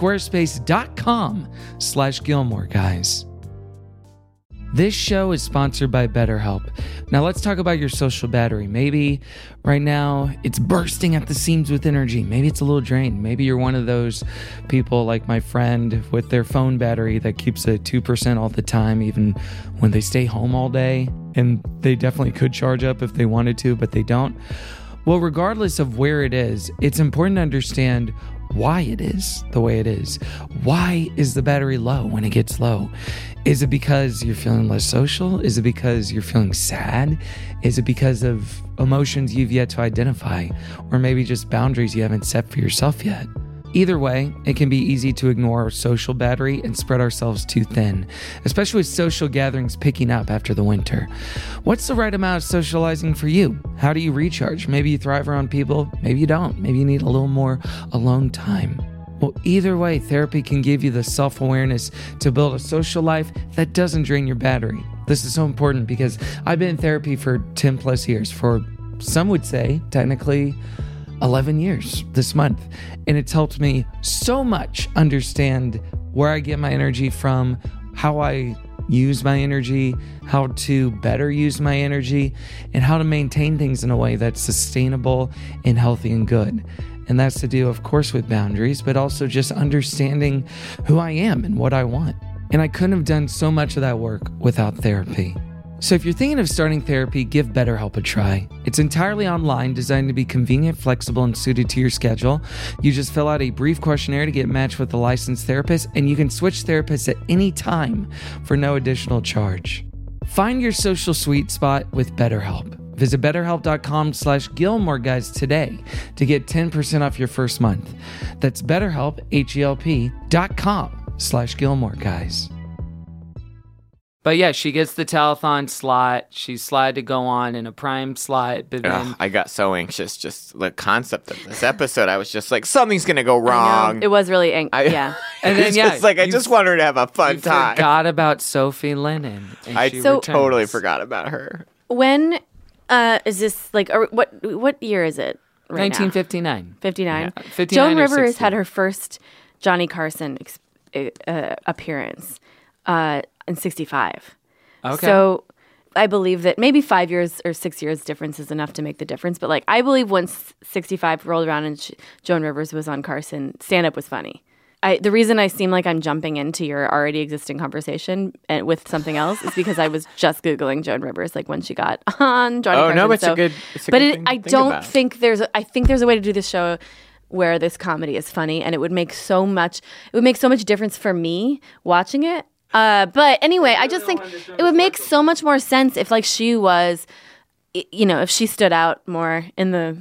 squarespace.com/Gilmore Guys. This show is sponsored by BetterHelp. Now let's talk about your social battery. Maybe right now it's bursting at the seams with energy. Maybe it's a little drained. Maybe you're one of those people like my friend with their phone battery that keeps at 2% all the time, even when they stay home all day. And they definitely could charge up if they wanted to, but they don't. Well, regardless of where it is, it's important to understand why it is the way it is. Why is the battery low when it gets low? Is it because you're feeling less social? Is it because you're feeling sad? Is it because of emotions you've yet to identify? Or maybe just boundaries you haven't set for yourself yet? Either way, it can be easy to ignore our social battery and spread ourselves too thin, especially with social gatherings picking up after the winter. What's the right amount of socializing for you? How do you recharge? Maybe you thrive around people, maybe you don't. Maybe you need a little more alone time. Well, either way, therapy can give you the self-awareness to build a social life that doesn't drain your battery. This is so important because I've been in therapy for 10 plus years, for some would say technically 11 years this month. And it's helped me so much understand where I get my energy from, how I use my energy, how to better use my energy, and how to maintain things in a way that's sustainable and healthy and good. And that's to do, of course, with boundaries, but also just understanding who I am and what I want. And I couldn't have done so much of that work without therapy. So if you're thinking of starting therapy, give BetterHelp a try. It's entirely online, designed to be convenient, flexible, and suited to your schedule. You just fill out a brief questionnaire to get matched with a licensed therapist, and you can switch therapists at any time for no additional charge. Find your social sweet spot with BetterHelp. Visit BetterHelp.com/Gilmore Guys today to get 10% off your first month. That's BetterHelp, HELP.com/Gilmore Guys. But yeah, she gets the telethon slot. She's slotted to go on in a prime slot. But then I got so anxious. Just the concept of this episode, I was just like, something's going to go wrong. It was really yeah. And then, I just want her to have a fun time. Forgot about Sophie Lennon. I totally forgot about her. When is this, like, what year is it right 1959. Now? 59? Yeah. 59 Joan or Rivers 60. had her first Johnny Carson appearance in 65. Okay. So I believe that maybe 5 years or 6 years difference is enough to make the difference. But, like, I believe once 65 rolled around and Joan Rivers was on Carson, stand-up was funny. The reason I seem like I'm jumping into your already existing conversation with something else is because I was just Googling Joan Rivers, like, when she got on Johnny Carson. No, but it's a good thing I don't think there's I think there's a way to do this show where this comedy is funny, and it would make so much difference for me watching it. But anyway, I just think it would make so much more sense if, like, she was, if she stood out more in the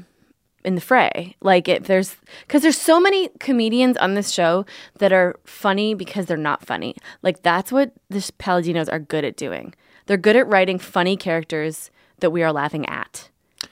fray. Like, because there's so many comedians on this show that are funny because they're not funny. Like, that's what the Palladinos are good at doing. They're good at writing funny characters that we are laughing at.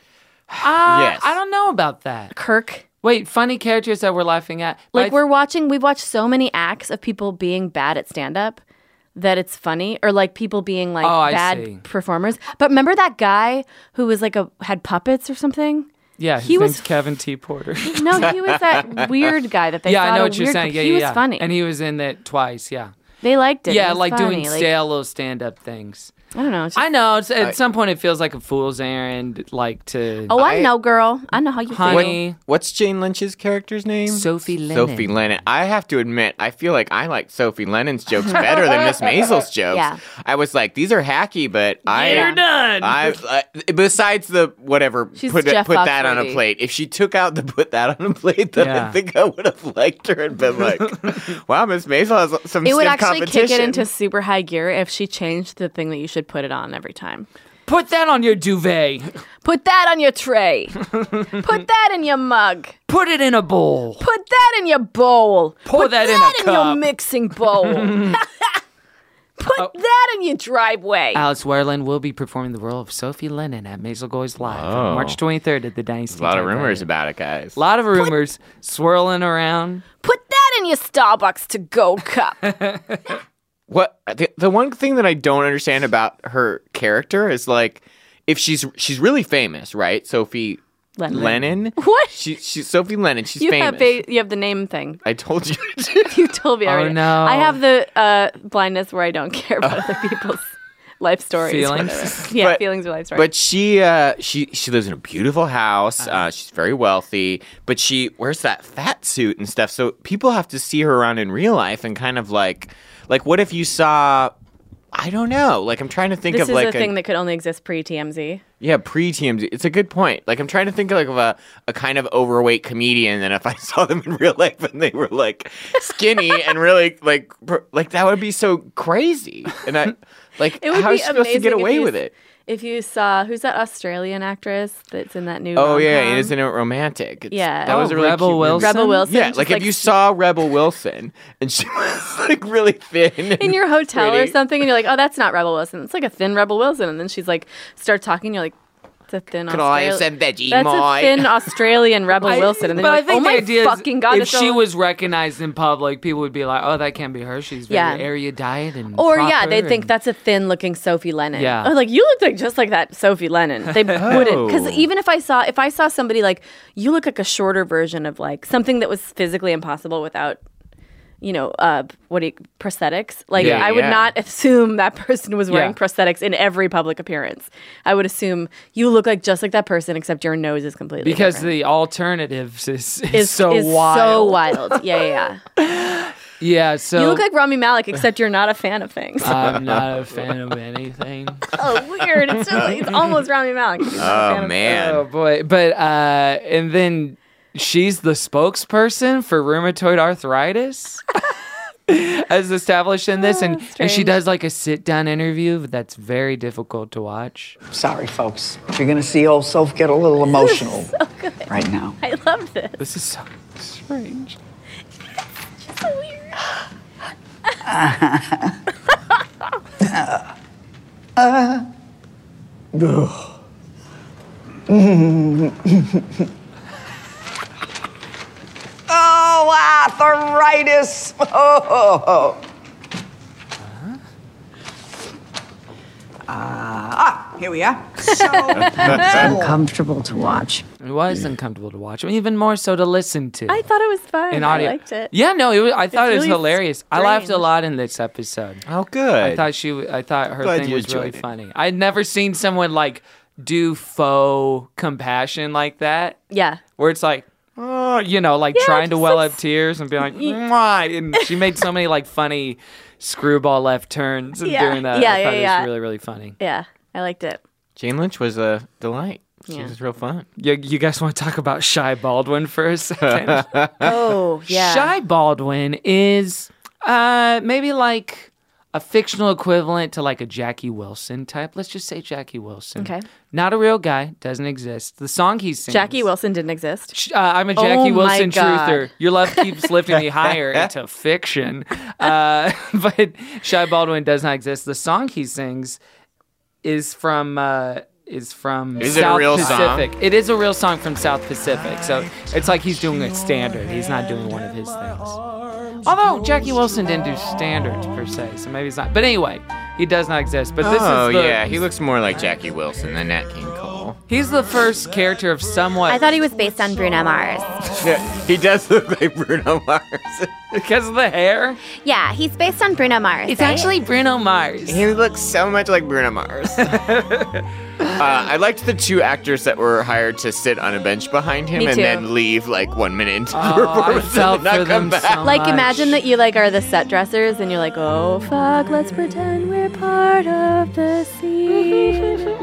Yes. I don't know about that. Kirk. Wait, funny characters that we're laughing at? Like, we've watched so many acts of people being bad at stand-up that it's funny, or like people being like bad performers. But remember that guy who was like had puppets or something? Yeah, his name's Kevin T. Porter. No, he was that weird guy that they thought I know what you're saying. He was funny. And he was in it twice, yeah. They liked it. Yeah, it was like funny. doing stale little stand-up things. I don't know. I know. At some point, it feels like a fool's errand, like to... Oh, I know, girl. I know how you feel. What's Jane Lynch's character's name? Sophie Lennon. Sophie Lennon. I have to admit, I feel like I like Sophie Lennon's jokes better than Miss Maisel's jokes. Yeah. I was like, these are hacky, but You're done. Besides the whatever, put that on a plate. If she took out the put that on a plate, then I think I would have liked her and been like, wow, Miss Maisel has some It would stiff actually competition. kick it into super high gear if she changed the thing that you should put it on every time. Put that on your duvet. Put that on your tray. Put that in your mug. Put it in a bowl. Put that in your bowl. Pour Put that in a in your cup. mixing bowl. Put that in your driveway. Alice Werland will be performing the role of Sophie Lennon at Maisel Goes Live on March 23rd at the Dynasty. There's a lot of rumors about it, guys. A lot of rumors swirling around. Put that in your Starbucks to-go cup. What the one thing that I don't understand about her character is, like, if she's really famous, right? Sophie Lennon. What? She's Sophie Lennon. She's famous. You have the name thing. I told you. You told me already. Oh, no. I have the blindness where I don't care about other people's life stories. Feelings? Yeah, feelings or life stories. But she lives in a beautiful house. She's very wealthy, but she wears that fat suit and stuff. So people have to see her around in real life and kind of like what if you saw, I don't know. Like, I'm trying to think this of like a thing that could only exist pre-TMZ. Yeah, pre-TMZ. It's a good point. Like, I'm trying to think of a kind of overweight comedian, and if I saw them in real life and they were like skinny and really like that would be so crazy. And I like, It would how be are you supposed to get away with it? If you saw, who's that Australian actress that's in that new Oh, rom-com? yeah, and isn't it romantic? Yeah. That was a really Rebel cute Wilson? Rebel Wilson. Yeah, like if you saw Rebel Wilson and she was like really thin. in your hotel pretty. or something, and you're like, oh, that's not Rebel Wilson. It's like a thin Rebel Wilson. And then she's like, start talking, you're like, It's a thin Could I have Australian. some Vegemite? That's a thin Australian Rebel Wilson. And then But you're I like, think oh the my idea fucking is God. if it's she so- was recognized in public, people would be like, oh, that can't be her. She's very Yeah. erudite and Or proper yeah, they'd think and- that's a thin-looking Sophie Lennon. Yeah. Oh, like you look like just like that Sophie Lennon. They wouldn't, because even if I saw somebody like you look like a shorter version of like something that was physically impossible without, prosthetics. Like Yeah, I would yeah. not assume that person was wearing Yeah. prosthetics in every public appearance. I would assume you look like just like that person, except your nose is completely because different. the alternatives is is so wild. So wild. Yeah. Yeah, so You look like Rami Malek, except you're not a fan of things. I'm not a fan of anything. Oh, weird. It's almost Rami Malek. He's not a fan Oh of- man. Oh boy, but and then she's the spokesperson for rheumatoid arthritis. As established in this, and she strange. does like a sit-down interview that's very difficult to watch. Sorry, folks. You're going to see old Soph get a little emotional right now. I love this. This is so strange. So weird. Oh, arthritis. Oh. Here we are. So uncomfortable to watch. It was uncomfortable to watch, even more so to listen to. I thought it was fun. in I audio. liked it. Yeah, no, I thought it was really hilarious. I laughed a strange. lot in this episode. Oh, good. I thought her Glad thing you was really enjoyed it. funny. I'd never seen someone like do faux compassion like that, Yeah. where it's like, oh, like Yeah, trying to just well like up tears and be like, "Mwah," and she made so many like funny screwball left turns and Yeah. doing that. Yeah, I thought yeah. it was really, really funny. Yeah. I liked it. Jane Lynch was a delight. She Yeah. was real fun. You guys want to talk about Shy Baldwin for a second? Oh, yeah. Shy Baldwin is maybe like a fictional equivalent to like a Jackie Wilson type. Let's just say Jackie Wilson. Okay. Not a real guy. Doesn't exist. The song he sings. Jackie Wilson didn't exist. I'm a Oh Jackie my Wilson God. truther. Your love keeps lifting me higher into fiction. But Shy Baldwin does not exist. The song he sings is from Is South it a real song? Pacific. It is a real song from South Pacific. So it's like he's doing a standard. He's not doing one of his things. Although Jackie Wilson didn't do standards per se, so maybe it's not. But anyway, he does not exist. But this is yeah, he looks more like Jackie Wilson than Nat King Cole. He's the first character of somewhat I thought he was based on Bruno Mars. Yeah, he does look like Bruno Mars. because of the hair. Yeah, he's based on Bruno Mars. It's right? actually Bruno Mars. He looks so much like Bruno Mars. I liked the two actors that were hired to sit on a bench behind him Me and too. then leave like 1 minute into the I performance felt and not for come them back. so Like, much. imagine that you like are the set dressers and you're like, oh fuck, let's pretend we're part of the scene.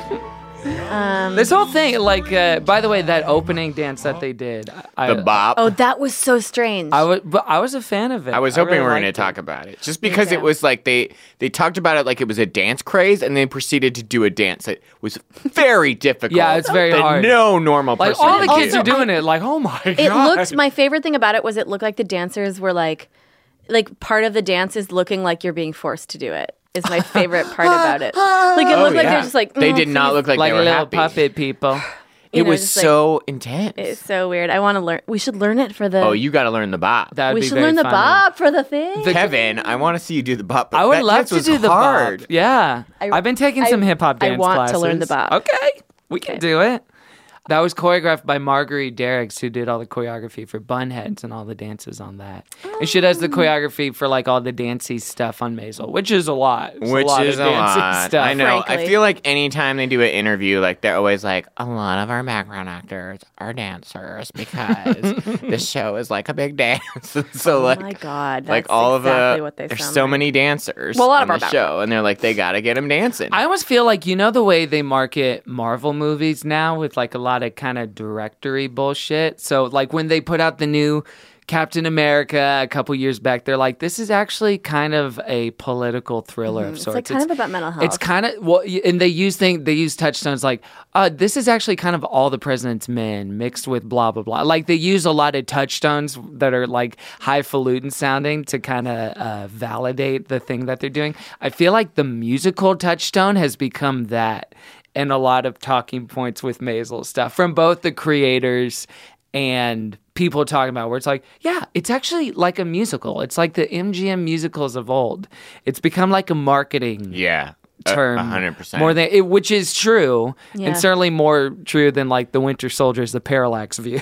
This whole thing, like, by the way, that opening dance that they did, The bop. Oh, that was so strange. I was a fan of it. I was hoping really we were going to liked talk it. about it. Just because it too. was like they talked about it like it was a dance craze and then proceeded to do a dance that was very difficult. Yeah, it's very that hard. No normal Like person all the could kids do. are doing it. Like, oh my god! It looked. My favorite thing about it was it looked like the dancers were like part of the dance is looking like you're being forced to do it. Is my favorite part about it. Like it looked like they're just like They "Mm, did not please." look like like they were little happy. puppet people. It was just, like, so intense. It's so weird. I want to learn. We should learn it for the. Oh, you got to learn the bop. That would we be should very learn the funny. bop for the thing. Kevin, I want to see you do the bop. But I would that love dance to was do the hard. bop. Yeah, I've been taking some hip hop I dance want classes. to learn the bop. Okay, we can do it. That was choreographed by Marguerite Derricks, who did all the choreography for Bunheads and all the dances on that. And she does the choreography for like all the dancey stuff on Maisel, which is a lot. It's Which a lot is of a dancey lot. stuff. I know. I frankly. feel like anytime they do an interview, like they're always like, a lot of our background actors are dancers because this show is like a big dance. So like, Oh my god! like that's all exactly of what they there's sound so like. many dancers Well, a lot on of the our show, and they're like, they gotta get them dancing. I almost feel like, the way they market Marvel movies now with like a lot of kind of directory bullshit. So like when they put out the new Captain America a couple years back, they're like, this is actually kind of a political thriller of It's sorts. like kind of about mental health. It's kind of and they use touchstones like this is actually kind of All the President's Men mixed with blah blah blah. Like they use a lot of touchstones that are like highfalutin sounding to kind of validate the thing that they're doing. I feel like the musical touchstone has become that, and a lot of talking points with Maisel stuff from both the creators and people talking about where it's like, yeah, it's actually like a musical. It's like the MGM musicals of old. It's become like a marketing term 100%. more than it, which is true, Yeah. and certainly more true than like the Winter Soldier's The Parallax View.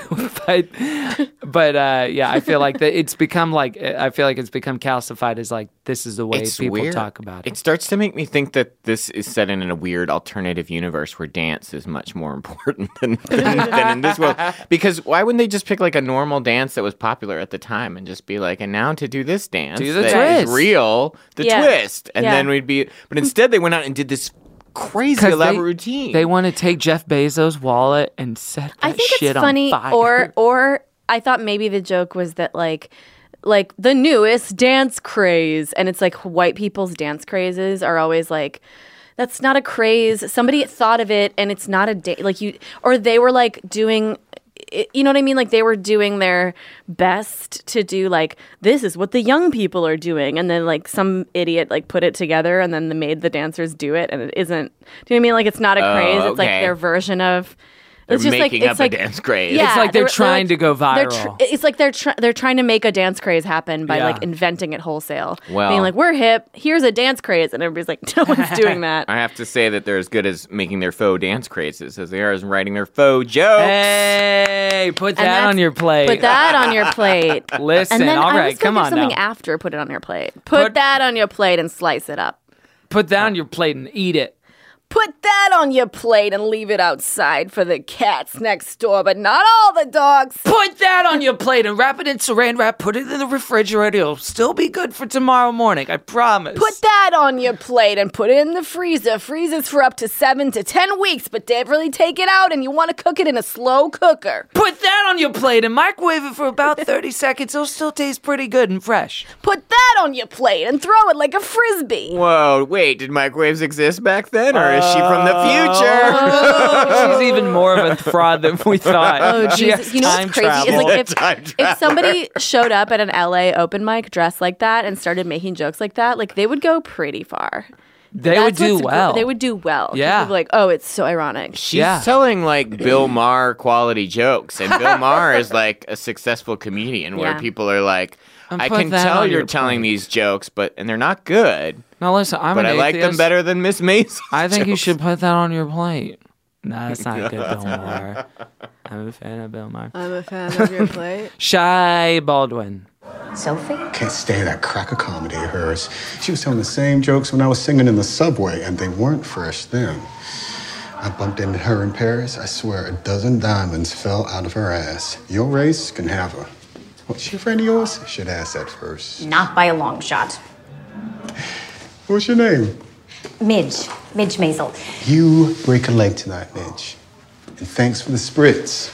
but yeah, I feel like it's become calcified as like this is the way It's people weird. talk about it. It starts to make me think that this is set in a weird alternative universe where dance is much more important than in this world. Because why wouldn't they just pick like a normal dance that was popular at the time and just be like, and now to do this dance Do the that twist. is real, the Yeah. twist. And Yeah. then we'd be, but instead they went out and did this crazy 'Cause elaborate routine. They want to take Jeff Bezos' wallet and set that I think shit it's funny, on fire. or I thought maybe the joke was that like the newest dance craze, and it's like white people's dance crazes are always like, that's not a craze. Somebody thought of it, and it's not a or they were like doing. You know what I mean? Like they were doing their best to do like, this is what the young people are doing. And then like some idiot like put it together and then made the dancers do it. And it isn't, do you know what I mean? Like it's not a craze. It's like okay. their version of, They're it's just making like, up it's like, a dance craze. Yeah, It's like they're trying like- to go they're viral. it's like they're trying to make a dance craze happen by Yeah. like inventing it wholesale. Well- being like, we're hip, here's a dance craze. And everybody's like, no one's doing that. I have to say that they're as good as making their faux dance crazes as they are as writing their faux jokes. Hey, put that on your plate. Put that on your plate. Listen, and then all I right, always feel come like on there's something now. after put it on your plate. Put that on your plate and slice it up. Put that on your plate and eat it. Put that on your plate and leave it outside for the cats next door, but not all the dogs. Put that on your plate and wrap it in saran wrap. Put it in the refrigerator. It'll still be good for tomorrow morning. I promise. Put that on your plate and put it in the freezer. Freezes for up to 7 to 10 weeks, but don't really take it out and you want to cook it in a slow cooker. Put that on your plate and microwave it for about 30 seconds. It'll still taste pretty good and fresh. Put that on your plate and throw it like a frisbee. Whoa, wait, did microwaves exist back then, or is she from the future? Oh, she's even more of a fraud than we thought. Oh, She Jesus. has You know what's time crazy? travel. It's like if somebody showed up at an LA open mic dressed like that and started making jokes like that, like they would go pretty far. They would do well. They would do well. Yeah. People would be like, oh, it's so ironic. She's telling like Bill Maher quality jokes, and Bill Maher is like a successful comedian where Yeah. people are like, And I put can that tell on you're your telling plate. these jokes, and they're not good. Now listen, I'm but an I like them atheist. better than Miss Maisel. I think you should put that on your plate. No, that's not good, Bill Maher. I'm a fan of Bill Maher. I'm a fan of your plate. Shy Baldwin. Sophie? Can't stand that cracker comedy of hers. She was telling the same jokes when I was singing in the subway, and they weren't fresh then. I bumped into her in Paris. I swear a dozen diamonds fell out of her ass. Your race can have her. What's she a friend of yours? Should ask that first. Not by a long shot. What's your name? Midge. Midge Maisel. You break a leg tonight, Midge. And thanks for the spritz.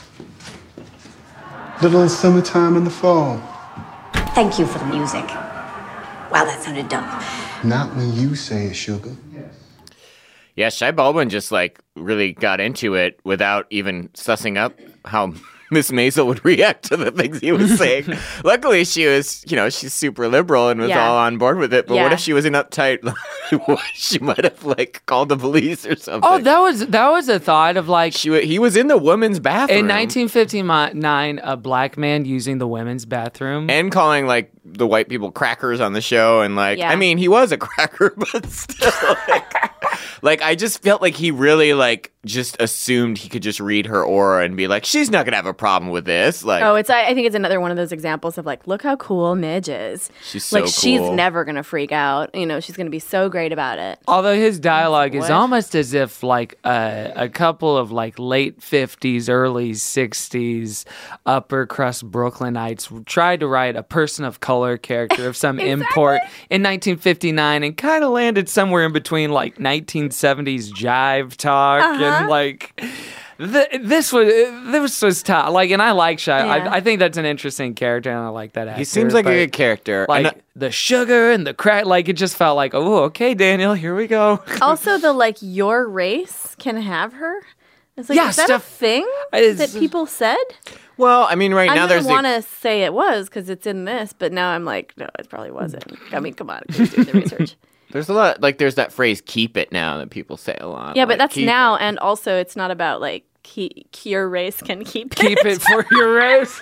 Little summertime in the fall. Thank you for the music. Wow, that sounded dumb. Not when you say it, sugar. Yeah, Shy Baldwin just like really got into it without even sussing up how Miss Maisel would react to the things he was saying. Luckily, she was, she's super liberal and was Yeah. all on board with it. But what Yeah. if she was an uptight? She might have like called the police or something. Oh, that was a thought of like he was in the women's bathroom in 1959, a black man using the women's bathroom. and calling like the white people crackers on the show, and like Yeah. I mean, he was a cracker, but still, like I just felt like he really like just assumed he could just read her aura and be like, she's not gonna have a problem with this. Like, Oh, I think it's another one of those examples of like, look how cool Midge is. She's so like she's cool. never gonna freak out. She's gonna be so great about it. Although his dialogue is What? almost as if like a couple of like late 50s, early 60s upper crust Brooklynites tried to write a person of color character of some import in 1959 and kind of landed somewhere in between like 1970s jive talk and like this was tough. Like, and I like Shy. Yeah. I think that's an interesting character, and I like that actor. he seems like a but, good character. like And, the sugar and the crack. Like it just felt like, oh, okay, Daniel, here we go. Also, the like your race can have her. It's like, Yeah, is that stuff- a thing is- that people said? well, I mean, right I now there's didn't want to say it was because it's in this, but now I'm like, no, it probably wasn't. I mean, come on, who's doing the research? There's a lot, like, there's that phrase, keep it now, that people say a lot. Yeah, but like, that's keep now, it. and also it's not about, like, your race can keep it. Keep it for your race.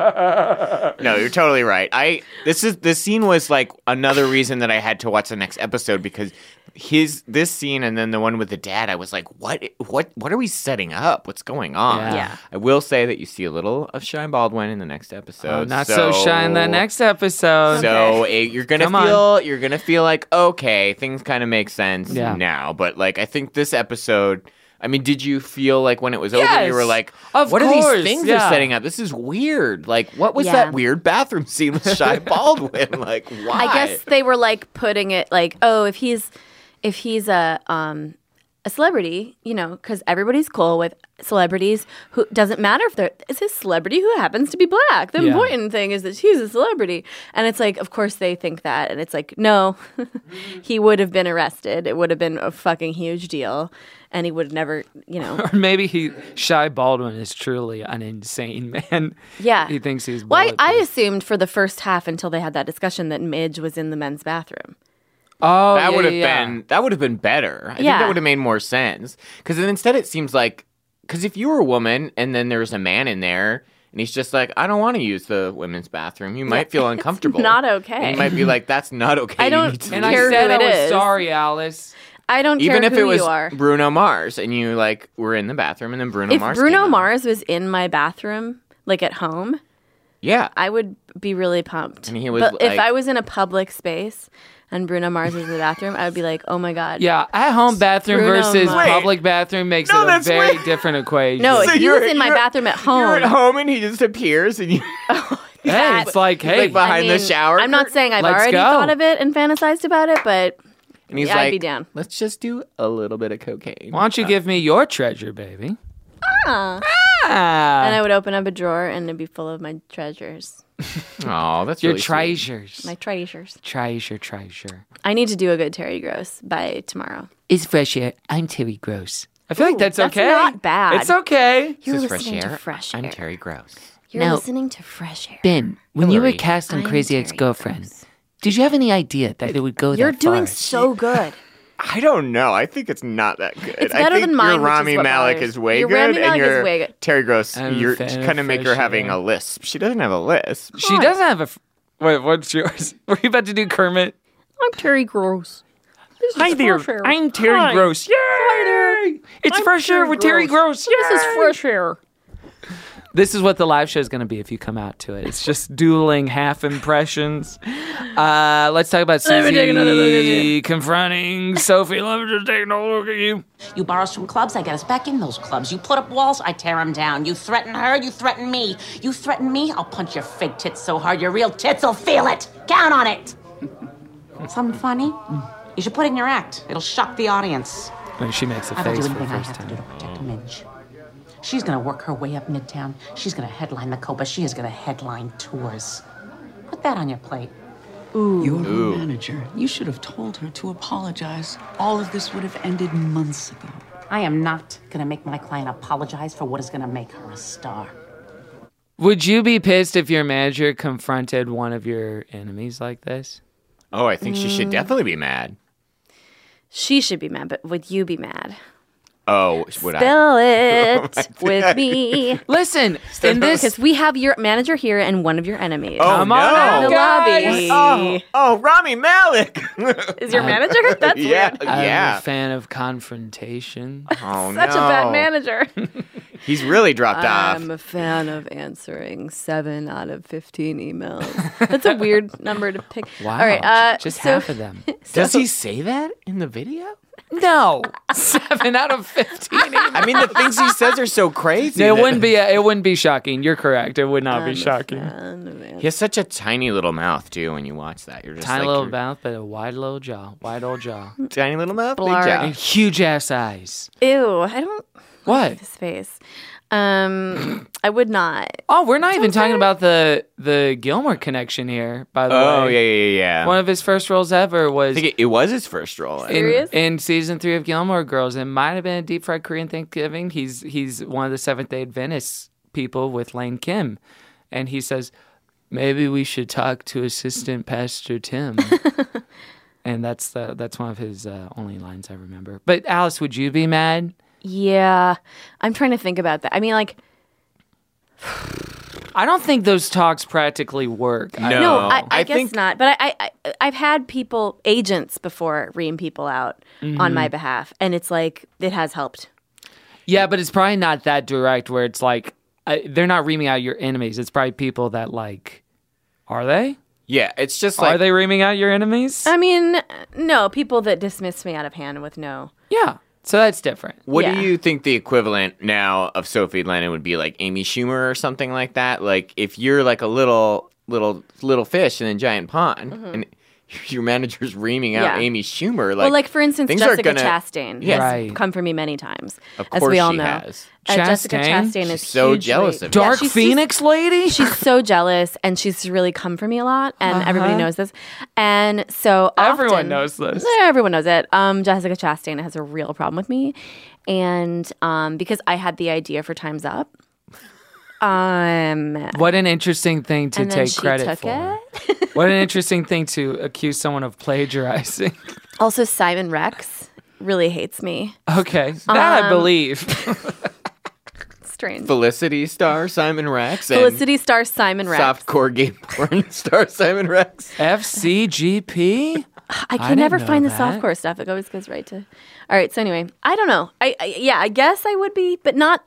No, you're totally right. This scene was, like, another reason that I had to watch the next episode, because this scene and then the one with the dad, I was like, what are we setting up? What's going on? Yeah. I will say that you see a little of Shy Baldwin in the next episode. Not so shy in the next episode. So you're gonna feel like, okay, things kind of make sense now. But like, I think this episode, I mean, did you feel like when it was over, you were like, what are these things they're setting up? This is weird. Like, what was that weird bathroom scene with Shy Baldwin? Like, why? I guess they were like putting it like, oh, if he's a celebrity, you know, because everybody's cool with celebrities who doesn't matter if it's a celebrity who happens to be black. The important thing is that he's a celebrity. And it's like, of course they think that. And it's like, no, he would have been arrested. It would have been a fucking huge deal. And he would never, you know. Or maybe Shy Baldwin is truly an insane man. Yeah. He thinks he's Well, I assumed for the first half until they had that discussion that Midge was in the men's bathroom. Oh, that would have been better. I think that would have made more sense. Because then instead it seems like, because if you were a woman and then there's a man in there and he's just like, I don't want to use the women's bathroom, you might feel uncomfortable. It's not okay. And you might be like, that's not okay. I don't care who I said I it was is. sorry, Alice. I don't Even care if who it was you are. Bruno Mars and you like were in the bathroom and then Bruno Mars. If Bruno came out. Mars was in my bathroom, like at home, yeah, I would be really pumped. And he was but if like- I was in a public space and Bruno Mars was in the bathroom, I would be like, oh my God. Yeah, at-home bathroom Bruno versus Mars. public bathroom makes it a very different equation. No, if he was in my you're- bathroom at home. You're at home and he just appears and you. Hey, it's like, hey, like behind the shower. I'm not saying I've Let's already go. thought of it and fantasized about it, but And he's I'd like, be down. let's just do a little bit of cocaine. why don't you give me your treasure, baby? And Ah. I would open up a drawer and it'd be full of my treasures. Oh, that's Your really sweet. treasures. My treasures. Treasure. I need to do a good Terry Gross by tomorrow. It's fresh air. I'm Terry Gross. I feel like that's That's okay. not bad. It's okay. You're This is fresh listening air. to Fresh Air. I'm Terry Gross. You're Now- listening to Fresh Air. Ben, when you were Hillary. cast on I'm Crazy Terry Ex-Girlfriend, Gross. did you have any idea that it would go You're that far? doing so good. I don't know. I think it's not that good. It's I better think than mine, your which is Rami what Malek bothers. is way Your good, Rami and Malek is your way good. Terry Gross, I'm a you're fan of kind of make her fresh having air. a lisp. She doesn't have a lisp. She doesn't have a... Wait, what's yours? Were you about to do Kermit? I'm Terry Gross. This is Hi there. Fresh Air. I'm Terry Hi. Gross. Yay! Hi there. It's I'm Fresh Air Terry with Terry Gross. Yay! This is Fresh Air. This is what the live show is going to be if you come out to it. It's just dueling half impressions. Let's talk about Let me take another look at Susie confronting Sophie. Let me just take another look at you. You borrow us from clubs, I get us back in those clubs. You put up walls, I tear them down. You threaten her, you threaten me. You threaten me, I'll punch your fake tits so hard your real tits will feel it. Count on it. Something funny? You should put it in your act. It'll shock the audience. When she makes a I will do face for the anything I first have to do time. to protect Midge. She's gonna work her way up Midtown. She's gonna headline the Copa. She is gonna headline tours. Put that on your plate. You're her manager. You should have told her to apologize. All of this would have ended months ago. I am not gonna make my client apologize for what is gonna make her a star. Would you be pissed if your manager confronted one of your enemies like this? Oh, I think she should definitely be mad. She should be mad, but would you be mad? Oh, would I? Spill it with me. Listen, in this... Because we have your manager here and one of your enemies. Oh, Come on no. out, the guys. lobby. Oh, Rami Malek. Is your manager? That's yeah, weird. I'm yeah. a fan of confrontation. Oh, Such a bad manager. He's really dropped off. I'm a fan of answering 7 out of 15 emails. That's a weird number to pick. Wow. All right. Just so- half of them. Does he say that in the video? No. 7 out of 15. I mean, the things he says are so crazy. No, that- it wouldn't be shocking. You're correct. It would not be shocking. He has such a tiny little mouth too. When you watch that, you're just Tiny like, little you're- mouth, but a wide little jaw. Wide old jaw. tiny little mouth, big Blar. jaw. And huge ass eyes. Ew, I don't What? like his face. I would not. Oh, we're not even talking about the Gilmore connection here, by the Oh way. yeah. One of his first roles ever I was think it was his first role. in season 3 of Gilmore Girls. It might have been a Deep Fried Korean Thanksgiving. He's one of the Seventh-day Adventist people with Lane Kim, and he says, "Maybe we should talk to Assistant Pastor Tim." And that's one of his only lines I remember. But Alice, would you be mad? Yeah. I'm trying to think about that. I mean, like, I don't think those talks practically work. No, I guess not. But I've had agents before, ream people out on my behalf. And it's like, it has helped. Yeah, but it's probably not that direct where it's like, they're not reaming out your enemies. It's probably people that like, are they? Yeah, it's just like... Are they reaming out your enemies? I mean, no, people that dismiss me out of hand with no. Yeah, so that's different. What do you think the equivalent now of Sophie Lennon would be, like Amy Schumer or something like that? Like, if you're like a little fish in a giant pond, and your manager's reaming out Amy Schumer, like... Well, like, for instance, Jessica Chastain has come for me many times, of as course we all she know. has. Jessica Chastain is so jealous of you. Dark Phoenix lady? She's so jealous, and she's really come for me a lot, and everybody knows this. And so everyone knows this. Everyone knows it. Jessica Chastain has a real problem with me, and because I had the idea for Time's Up. What an interesting thing to take credit for. It. What an interesting thing to accuse someone of plagiarizing. Also, Simon Rex really hates me. Okay, that I believe. Strange. Felicity star Simon Rex. Felicity star Simon Rex. Softcore gay porn star Simon Rex. FCGP? I can never find the softcore stuff. It always goes right to... All right, so anyway, I don't know. I guess I would be, but not...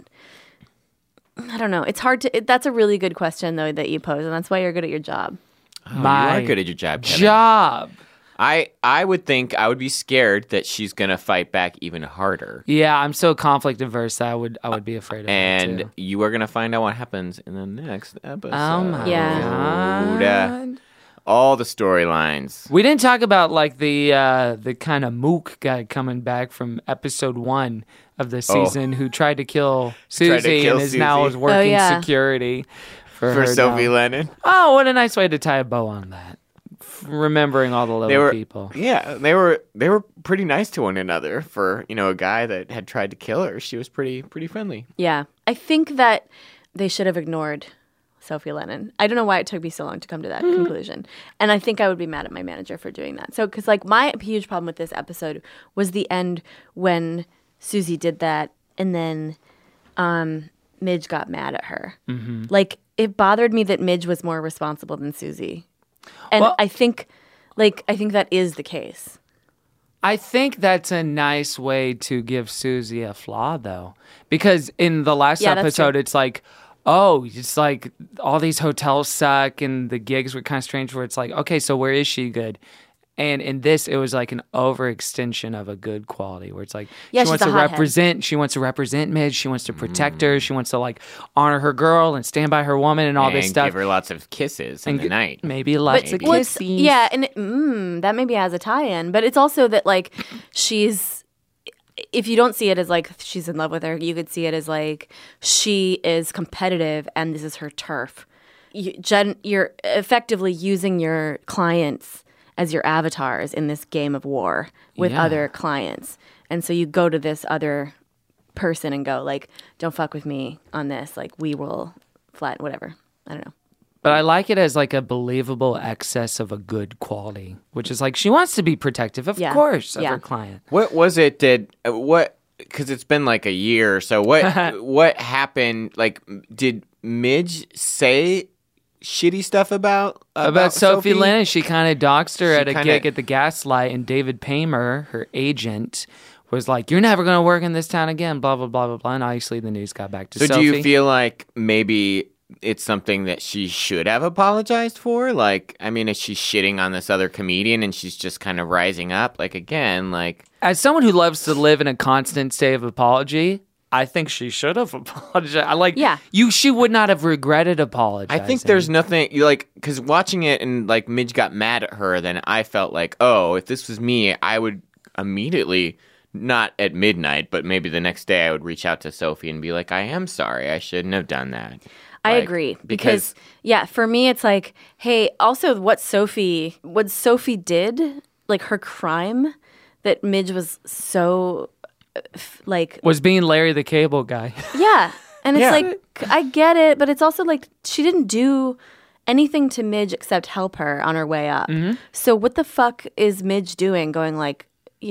I don't know. It's hard to... That's a really good question, though, that you pose, and that's why you're good at your job. Oh, you are good at your job, Kevin. Job. I would think I would be scared that she's gonna fight back even harder. Yeah, I'm so conflict averse that I would be afraid of it. And too. you are gonna find out what happens in the next episode. Oh my God. All the storylines. We didn't talk about like the kind of mook guy coming back from episode 1 of the season who tried to kill Susie and is now working security for Sophie Lennon. Oh, what a nice way to tie a bow on that. Remembering all the little people. Yeah, they were pretty nice to one another for, a guy that had tried to kill her. She was pretty friendly. Yeah. I think that they should have ignored Sophie Lennon. I don't know why it took me so long to come to that conclusion. And I think I would be mad at my manager for doing that. So, because like my huge problem with this episode was the end when Susie did that and then Midge got mad at her. Mm-hmm. Like, it bothered me that Midge was more responsible than Susie. And I think that is the case. I think that's a nice way to give Susie a flaw, though. Because in the last episode, it's like, it's like all these hotels suck and the gigs were kind of strange where it's like, okay, so where is she good? And in this, it was like an overextension of a good quality where it's like she wants to represent Midge, she wants to protect her, she wants to like honor her girl and stand by her woman and all this stuff. And give her lots of kisses in the night. Maybe lots of kisses. Yeah, and that maybe has a tie-in, but it's also that like if you don't see it as like she's in love with her, you could see it as like she is competitive and this is her turf. You're effectively using your clients as your avatars in this game of war with other clients. And so you go to this other person and go like, don't fuck with me on this. Like we will flat, whatever. I don't know. But I like it as like a believable excess of a good quality, which is like she wants to be protective, of course, of her client. What was it? Because it's been like a year. So what happened? Like, did Midge say shitty stuff about Sophie Lennon? She kind of doxed her at a gig at the Gaslight, and David Paymer, her agent, was like, "You're never going to work in this town again." Blah blah blah blah blah. And obviously, the news got back to Sophie. So, do you feel like maybe it's something that she should have apologized for? Like, I mean, is she shitting on this other comedian and she's just kind of rising up? Like, again, like as someone who loves to live in a constant state of apology, I think she should have apologized. She would not have regretted apologizing. I think there's nothing because watching it and like Midge got mad at her, then I felt like, oh, if this was me, I would immediately, not at midnight, but maybe the next day, I would reach out to Sophie and be like, I am sorry, I shouldn't have done that. I agree because for me it's like, hey, also what Sophie did, like her crime that Midge was so was being Larry the Cable Guy. Yeah. And it's like, I get it, but it's also like she didn't do anything to Midge except help her on her way up. Mm-hmm. So what the fuck is Midge doing? Going like,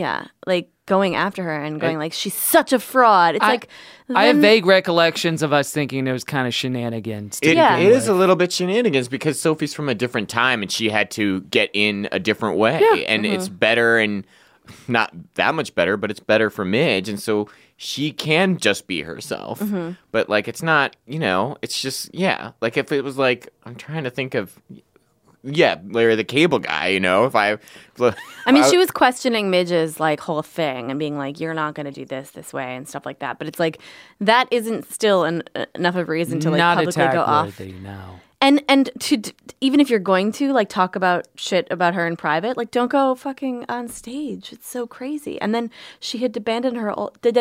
going after her and going like, she's such a fraud. It's I have vague recollections of us thinking it was kind of shenanigans. It is a little bit shenanigans because Sophie's from a different time and she had to get in a different way. Yeah. And it's better and not that much better, but it's better for Midge. And so she can just be herself. Mm-hmm. But like, it's not, it's just, like if it was like, I'm trying to think of... Yeah, Larry the Cable Guy, if I mean, she was questioning Midge's like whole thing and being like, you're not going to do this way and stuff like that. But it's like, that isn't still enough of a reason to like not publicly go off. No. And to even if you're going to like talk about shit about her in private, like don't go fucking on stage. It's so crazy. And then she had abandoned her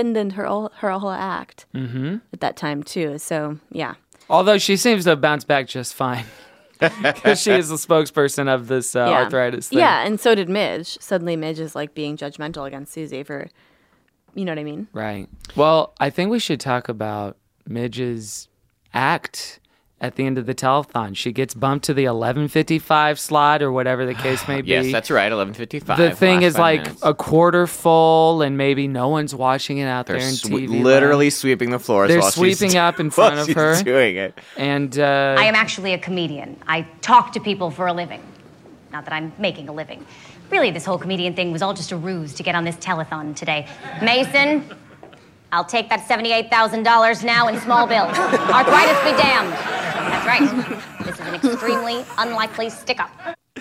whole act at that time too. So yeah. Although she seems to have bounced back just fine. Because she is the spokesperson of this arthritis thing. Yeah, and so did Midge. Suddenly Midge is like being judgmental against Susie for, you know what I mean? Right. Well, I think we should talk about Midge's act at the end of the telethon. She gets bumped to the 11:55 slot or whatever the case may be. Yes, that's right, 11:55. The thing is like minutes. a quarter full and maybe no one's watching it out They're there in TV. literally sweeping the floors. They're while sweeping she's, up in front while of her. she's doing it. And I am actually a comedian. I talk to people for a living. Not that I'm making a living. Really, this whole comedian thing was all just a ruse to get on this telethon today. Mason, I'll take that $78,000 now in small bills. Arthritis be damned. That's right. This is an extremely unlikely stick-up.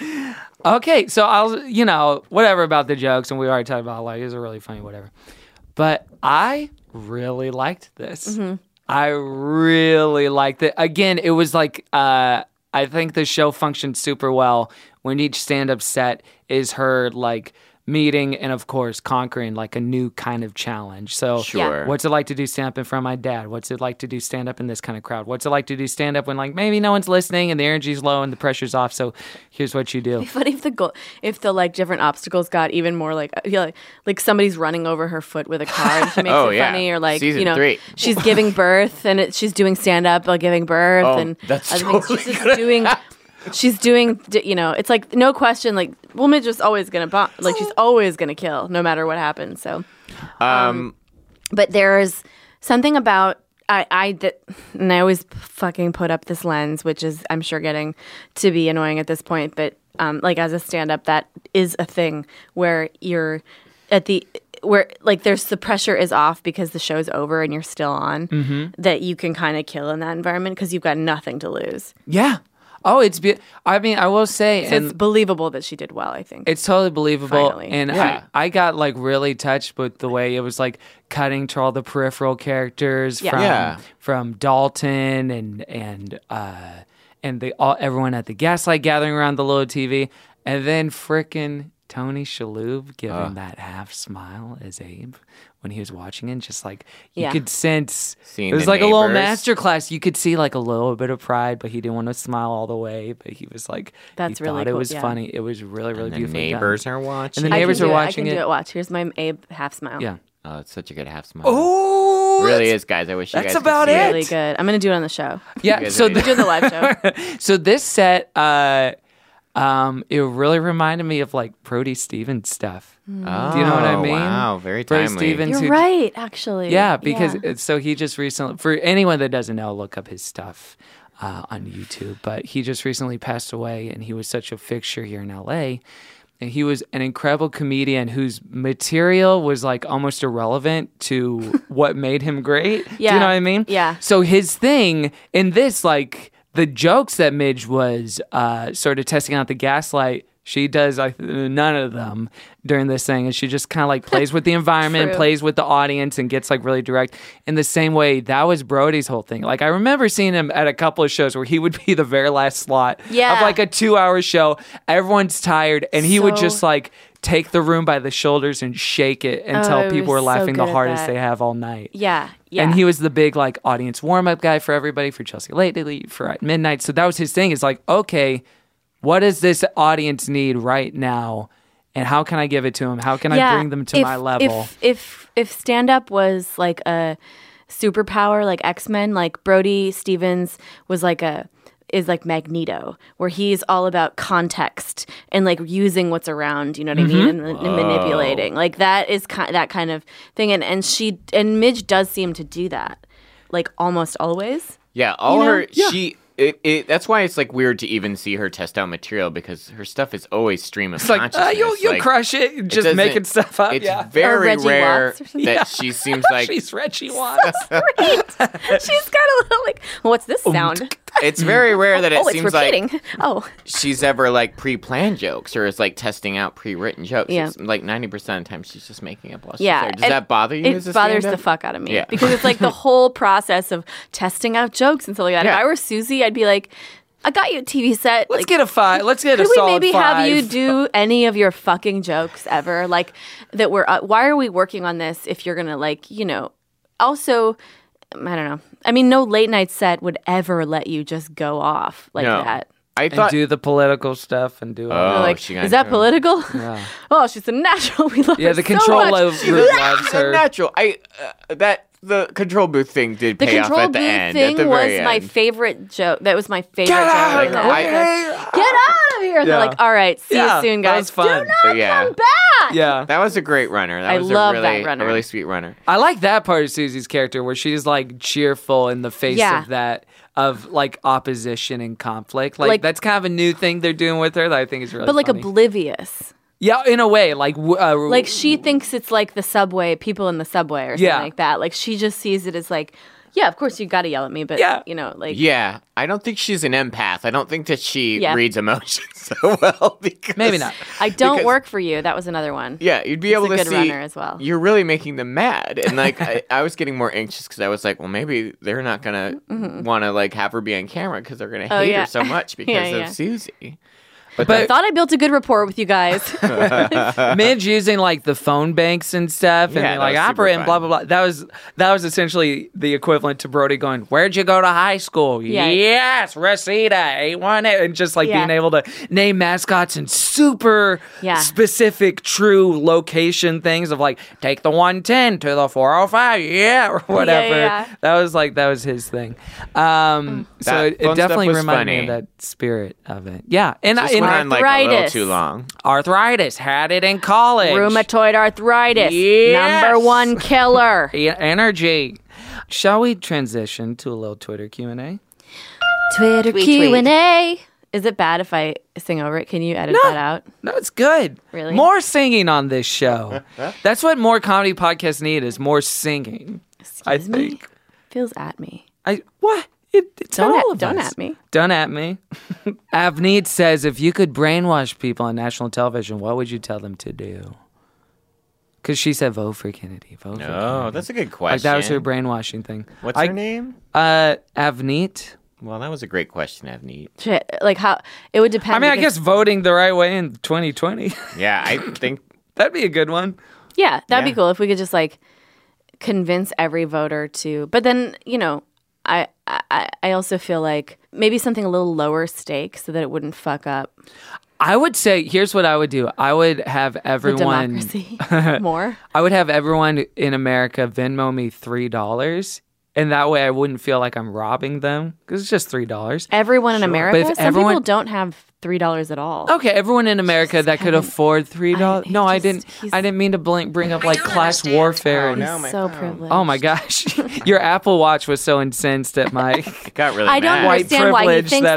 okay, so I'll, whatever about the jokes, and we already talked about like, it's a really funny, whatever. But I really liked this. Mm-hmm. I really liked it. Again, it was like, I think the show functioned super well when each stand-up set is her like meeting and of course conquering like a new kind of challenge. So Sure. What's it like to do stand-up in front of my dad? What's it like to do stand-up in this kind of crowd? What's it like to do stand-up when like maybe no one's listening and the energy's low and the pressure's off? So here's what you do. It'd be funny if the like different obstacles got even more like like somebody's running over her foot with a car and she makes it funny, or like Season 3. she's giving birth and she's doing stand-up while giving birth and that's other totally things. She's doing, it's like no question, like, well, Midge is always going to bomb. Like, she's always going to kill no matter what happens. So, but there's something about, and I always fucking put up this lens, which is, I'm sure, getting to be annoying at this point. But, like, as a stand-up, that is a thing where you're where like the pressure is off because the show's over and you're still on, that you can kind of kill in that environment because you've got nothing to lose. Yeah. Oh, I mean, I will say, So and it's believable that she did well, I think. it's totally believable. Finally. And I got like really touched with the way it was like cutting to all the peripheral characters from Dalton and everyone at the Gaslight gathering around the little TV, and then frickin' Tony Shalhoub giving that half smile as Abe when he was watching it. Just like you could sense Seeing it was the like a little neighbors. masterclass. You could see like a little bit of pride, but he didn't want to smile all the way. But he was like, That's he really thought it cool, was yeah. funny. It was really, really And the beautifully neighbors done. are watching. And the neighbors are watching I can do it. Watch. Here's my Abe half smile. Yeah. Oh, it's such a good half smile. Oh, It really is, guys. I wish you guys that's could about see it. Really good. I'm gonna do it on the show. Yeah. guys So are We're doing the live show. so this set, it really reminded me of like Brody Stevens stuff. Oh, Do you know what I mean? Wow, very Brody timely. Stevens, You're right, actually. Yeah, because so he just recently, for anyone that doesn't know, look up his stuff on YouTube. But he just recently passed away, and he was such a fixture here in LA. And he was an incredible comedian whose material was like almost irrelevant to what made him great. Do you know what I mean? Yeah. So his thing in this, like the jokes that Midge was sort of testing out the Gaslight, she does none of them during this thing, and she just kind of like plays with the environment, True. plays with the audience, and gets like really direct. In the same way, that was Brody's whole thing. Like I remember seeing him at a couple of shows where he would be the very last slot of like a 2-hour show. Everyone's tired, and he would just like take the room by the shoulders and shake it until he people was were laughing so the good at hardest that. they have all night. Yeah. And he was the big like audience warm-up guy for everybody, for Chelsea Lately, for At Midnight. So that was his thing. Is like, okay, what does this audience need right now, and how can I give it to them? How can I bring them to my level? If stand-up was like a superpower, like X-Men, like Brody Stevens was like a is like Magneto, where he's all about context and like using what's around, you know what I mean, and manipulating. Like that is that kind of thing, and Midge does seem to do that, like almost always. Yeah, that's why it's like weird to even see her test out material because her stuff is always stream of consciousness. You'll like, crush it, just making stuff up. It's very rare that she seems like she's Reggie Watts. Right. She's got a little like, what's this sound? It's very rare that it seems repeating. Like she's ever like pre-planned jokes or is like testing out pre-written jokes. Yeah. It's like 90% of the time she's just making up while she's Yeah. there. Does that bother you? It bothers the fuck out of me because it's like the whole process of testing out jokes and stuff like that. If I were Susie, I'd be like, I got you a TV set. Let's get a 5. Let's get a solid 5. solid Could we maybe 5. have you do any of your fucking jokes ever? Like that we're why are we working on this if you're gonna like, you know, also I don't know. I mean, no late night set would ever let you just go off like that. I thought do the political stuff and do all like, is that political? Yeah. Oh, she's a natural. We love her the so control much. of loves her. Natural. The control booth thing did pay off at the end. The control booth thing was very my end. favorite joke. That was my favorite Get joke. out of Get here. out of here. They're like, all right, see you soon, guys. That was fun. Do not come back. Yeah. That was a great runner. That I was love a that runner. really sweet runner. I like that part of Susie's character where she's like cheerful in the face of that, of like opposition and conflict. Like that's kind of a new thing they're doing with her that I think is really But like funny. oblivious. Yeah, in a way, like like she thinks it's like the subway, people in the subway or something like that. Like she just sees it as like, yeah, of course you got to yell at me, but you know, like Yeah, I don't think she's an empath. I don't think that she reads emotions so well. Because, maybe not. I don't work for you. That was another one. Yeah, you'd be able to a good see runner as well. You're really making them mad, and like I was getting more anxious because I was like, well, maybe they're not gonna want to like have her be on camera because they're gonna hate her so much because of Susie. But I thought I built a good rapport with you guys. Midge using like the phone banks and stuff, and that like was super opera and blah fun. blah blah. That was essentially the equivalent to Brody going, "Where'd you go to high school?" Yeah. Yes, Reseda 818, and just like being able to name mascots and super specific, true location things of like take the 110 to the 405, or whatever. That was his thing. So phone it stuff definitely was reminded me funny. of that spirit of it. Yeah, and Just went on like a little too long. Arthritis, had it in college. Rheumatoid arthritis, Yes. number one killer. Energy. Shall we transition to a little Twitter Q&A? Twitter Tweet, Q&A. Is it bad if I sing over it? Can you edit that out? No, it's good. Really? More singing on this show. That's what more comedy podcasts need is more singing. I think. Feels at me. What? It's Don't all of don't us. at me. Don't at me. Avneet says, if you could brainwash people on national television, what would you tell them to do? Because she said, vote for Kennedy. Vote for Kennedy. Oh, that's a good question. Like, that was her brainwashing thing. What's her name? Avneet. Well, that was a great question, Avneet. Shit, like how it would depend. I mean, I because- guess voting the right way in 2020. Yeah, I think that'd be a good one. Yeah, that'd be cool if we could just like convince every voter to. But then, you know, I also feel like maybe something a little lower stakes so that it wouldn't fuck up I would say, here's what I would do. I would have everyone the democracy more. I would have everyone in America Venmo me $3, and that way I wouldn't feel like I'm robbing them because it's just $3. Everyone in America. But if Some people don't have $3 at all. Okay, everyone in America that could afford $3. No, I didn't mean to bring up like class warfare. He's so privileged. Oh my gosh, your Apple Watch was so incensed at my. It got really I don't mad. understand why he thinks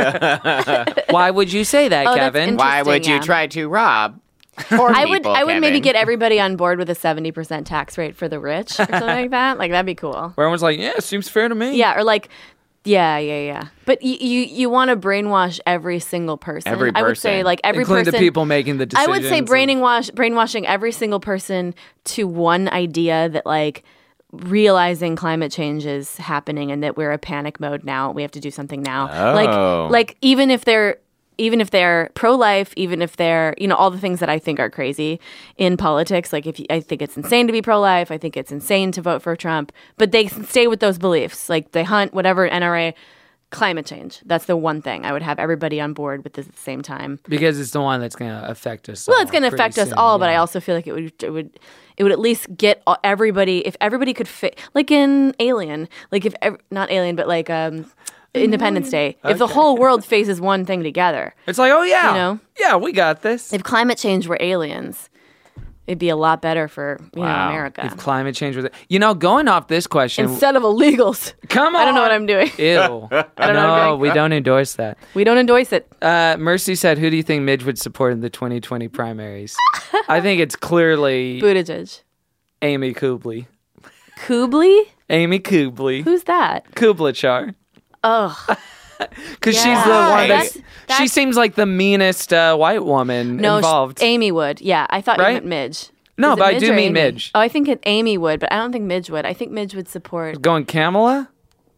that. Why would you say that, Oh, that's Kevin? Why would you yeah. try to rob? Poor I would people, maybe Kevin. get everybody on board with a 70% tax rate for the rich or something like that. Like that'd be cool. Where everyone's like, yeah, seems fair to me. Yeah, or like, yeah. But you want to brainwash every single person. Every I would say person. like every Including person. the people making the I would say decisions brainwashing every single person to one idea that like realizing climate change is happening and that we're a panic mode now. We have to do something now. Oh. Like even if they're pro-life, even if they're, you know, all the things that I think are crazy in politics, like I think it's insane to be pro-life, I think it's insane to vote for Trump, but they stay with those beliefs. Like they hunt whatever NRA, climate change. That's the one thing I would have everybody on board with this at the same time. Because it's the one that's going to affect us. Well, it's going to affect us all, but I also feel like it would at least get everybody, if everybody could fit, like in Alien, like if not Alien, but like Independence Day. If the whole world faces one thing together. It's like, oh yeah, You know? yeah, we got this. If climate change were aliens, it'd be a lot better for America. If climate change was, going off this question, Instead of illegals. come on, I don't know what I'm doing. Ew. I don't know what I'm No, doing. we don't endorse that. We don't endorse it. Mercy said, "Who do you think Midge would support in the 2020 primaries?" I think it's clearly Buttigieg. Amy Kubley. Kubley? Amy Kubley. Who's that? Kublachar. Ugh. Because she's the one that she seems like the meanest white woman No, involved. Amy would. Yeah, I thought Right? you meant Midge. No, Is it but I Midge do or mean Amy? Midge. Oh, I think Amy would, but I don't think Midge would. I think Midge would support. Going Kamala?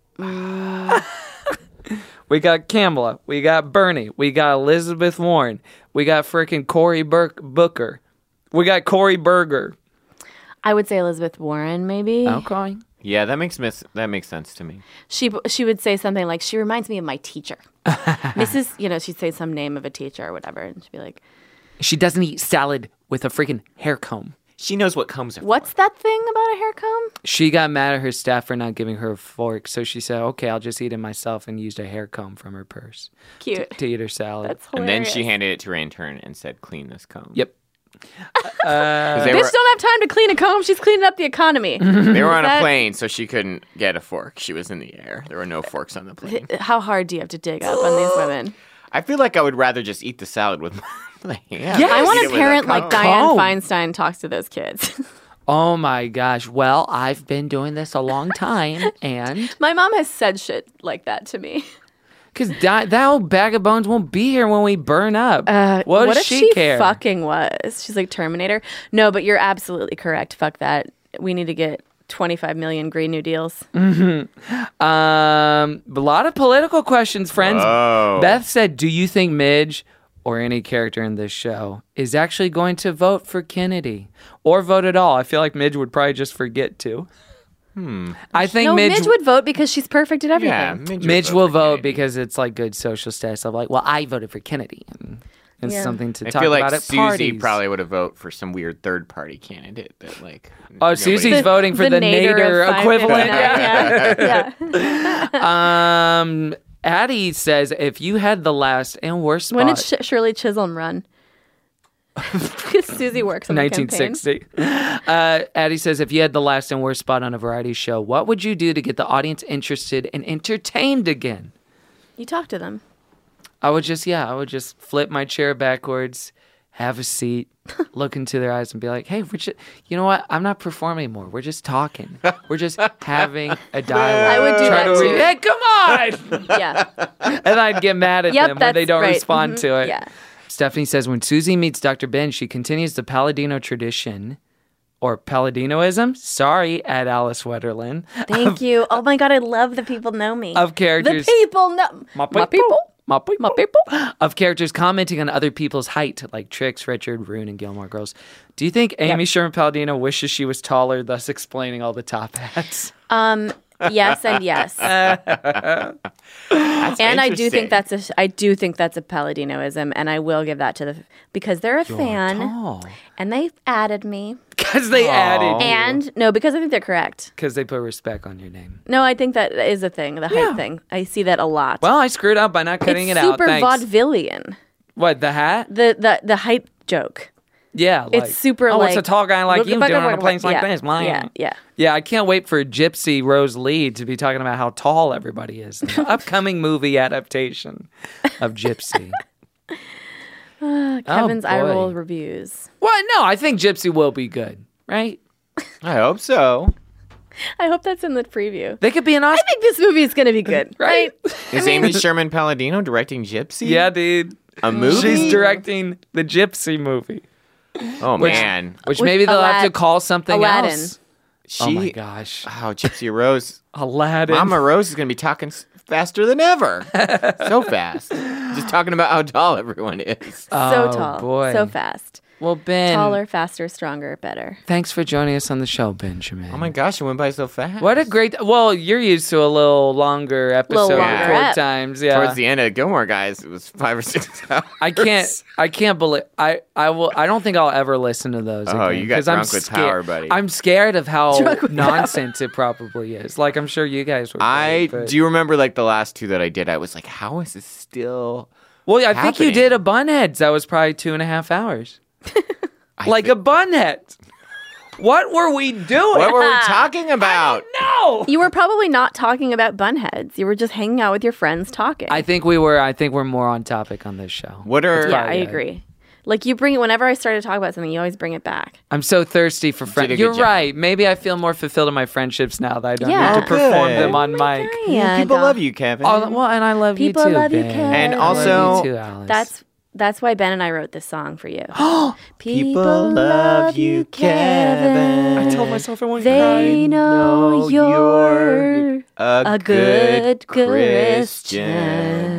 We got Kamala. We got Bernie. We got Elizabeth Warren. We got freaking Cory Booker. We got Cory Berger. I would say Elizabeth Warren, maybe. Okay. Yeah, that makes sense to me. She would say something like, "She reminds me of my teacher, Mrs." She'd say some name of a teacher or whatever, and she'd be like, She doesn't eat salad with a freaking hair comb. She knows what combs are. "What's that thing about a hair comb?" She got mad at her staff for not giving her a fork, so she said, "Okay, I'll just eat it myself," and used a hair comb from her purse. Cute. To eat her salad. That's And hilarious. then she handed it to her intern and said, "Clean this comb." Yep. Bitch don't have time to clean a comb. She's cleaning up the economy. They were on a That- plane, so she couldn't get a fork. She was in the air. There were no forks on the plane. How hard do you have to dig up on these women? I feel like I would rather just eat the salad with my hand. I want Eat a it with parent like comb. Diane Feinstein talks to those kids. Oh my gosh. Well, I've been doing this a long time, and My mom has said shit like that to me. because that old bag of bones won't be here when we burn up. what does if she care? fucking was? She's like Terminator. No, but you're absolutely correct. Fuck that. We need to get 25 million Green New Deals. A lot of political questions, friends. Whoa. Beth said, "Do you think Midge or any character in this show is actually going to vote for Kennedy or vote at all?" I feel like Midge would probably just forget to. I think No, Midge Midge would vote because she's perfect at everything. Yeah, Midge will vote because it's like good social status of like, well, I voted for Kennedy. And it's Yeah. something to I talk feel like about at Susie parties. probably would have voted for some weird third-party candidate that like. Oh, nobody- Susie's voting for the Nader of equivalent. 559. Yeah. Addie says, if you had the last and worst spot, When did Shirley Chisholm run? Because Susie works on the campaign. 1960. Addie says, if you had the last and worst spot on a variety show, what would you do to get the audience interested and entertained again? You talk to them. I would just flip my chair backwards, have a seat, look into their eyes and be like, hey, you know what? I'm not performing anymore. We're just talking. We're just having a dialogue. I would do that too. Hey, come on! Yeah. And I'd get mad at Yep, them when they that's don't right. respond to it. Yeah. Stephanie says, when Susie meets Dr. Ben, she continues the Palladino tradition or Palladinoism. Sorry, at Alice Wetterland. Thank you. Oh my God, I love the people know me. Of characters. The people know. My My people. Of characters commenting on other people's height, like Trix, Richard, Rune, and Gilmore Girls. Do you think Amy Sherman Palladino wishes she was taller, thus explaining all the top hats? Yes and yes. And I do think that's a Palladinoism, and I will give that to because they're a fan, tall. and they've added me, Because they added. and no, because I think they're correct. Because they put respect on your name. No, I think that is a thing, the height thing. I see that a lot. Well, I screwed up by not cutting it's it out. super Thanks. vaudevillian. What, the hat? The height joke. Yeah. Like, It's super oh, like. what's a tall guy like you doing on a place like yeah, this? Man. Yeah, yeah. Yeah, I can't wait for Gypsy Rose Lee to be talking about how tall everybody is in the upcoming movie adaptation of Gypsy. Kevin's eye boy. roll reviews. Well, no, I think Gypsy will be good, right? I hope so. I hope that's in the preview. They could be an I Oscar. think this movie is going to be good, right? Is Amy Sherman Palladino directing Gypsy? Yeah, dude. A movie? She's directing the Gypsy movie. Oh, man. Which maybe they'll have to Alad- call something Aladdin. else. She, Oh my gosh. Oh, Gypsy Rose. Aladdin. Mama Rose is going to be talking faster than ever. So fast. Just talking about how tall everyone is. So tall. boy. So fast. Well, Ben. Taller, faster, stronger, better. Thanks for joining us on the show, Benjamin. Oh my gosh, it went by so fast. What a great. Well, you're used to a little longer episode record times. Yeah. Towards the end of Gilmore Guys, it was 5 or 6 hours. I can't believe. I don't think I'll ever listen to those. Oh, again, you got drunk I'm with power, buddy. I'm scared of how nonsense it probably is. Like, I'm sure you guys were. Do you remember like the last 2 that I did? I was like, how is this still? Well, I think you did a Bunheads. That was probably 2.5 hours. Like a Bunhead. What were we doing? What were we talking about? No. You were probably not talking about bunheads. You were just hanging out with your friends talking. I think we were. I think we're more on topic on this show. Yeah, I agree. Like you bring it whenever I start to talk about something, you always bring it back. I'm so thirsty for friends. You're right. Maybe I feel more fulfilled in my friendships now that I don't need to perform them on mic. People love you, Kevin. Oh, well, and I love People you too. love you, Ben. Kevin. And I love also, you too, Alice. That's why Ben and I wrote this song for you. People love you, Kevin. I told myself I wouldn't They know you're a good Christian.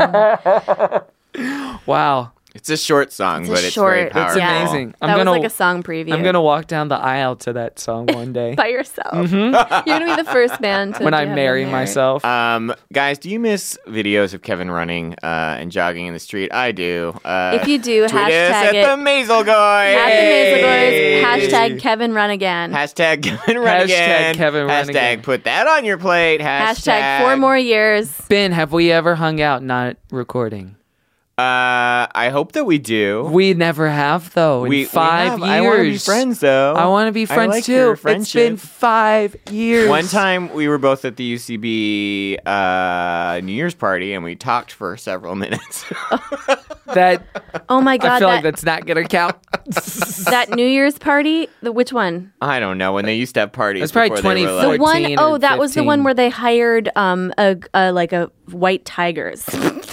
Wow. It's a short song, but it's very powerful. It's amazing. That was like a song preview. I'm gonna walk down the aisle to that song one day by yourself. Mhm. You're gonna be the first band to when I have marry them there. myself. Guys, do you miss videos of Kevin running and jogging in the street? I do. If you do, tweet hashtag us at it. the Maisel Guys. At the Maisel Boys. Hashtag Kevin Run Again. Hashtag Kevin Run Again. Kevin Run Hashtag Again. put that on your plate. Hashtag 4 more years. Ben, have we ever hung out not recording? I hope that we do. We never have though. In 5 years, I want to be friends though. I want to be friends I like too. your It's been friendship. 5 years. One time we were both at the UCB New Year's party and we talked for several minutes. That Oh my God. I feel like that's not gonna count. that New Year's party. Which one? I don't know when they used to have parties. That's probably before they were, 2014. like, The one oh that was the 15. one where they hired a white tigers.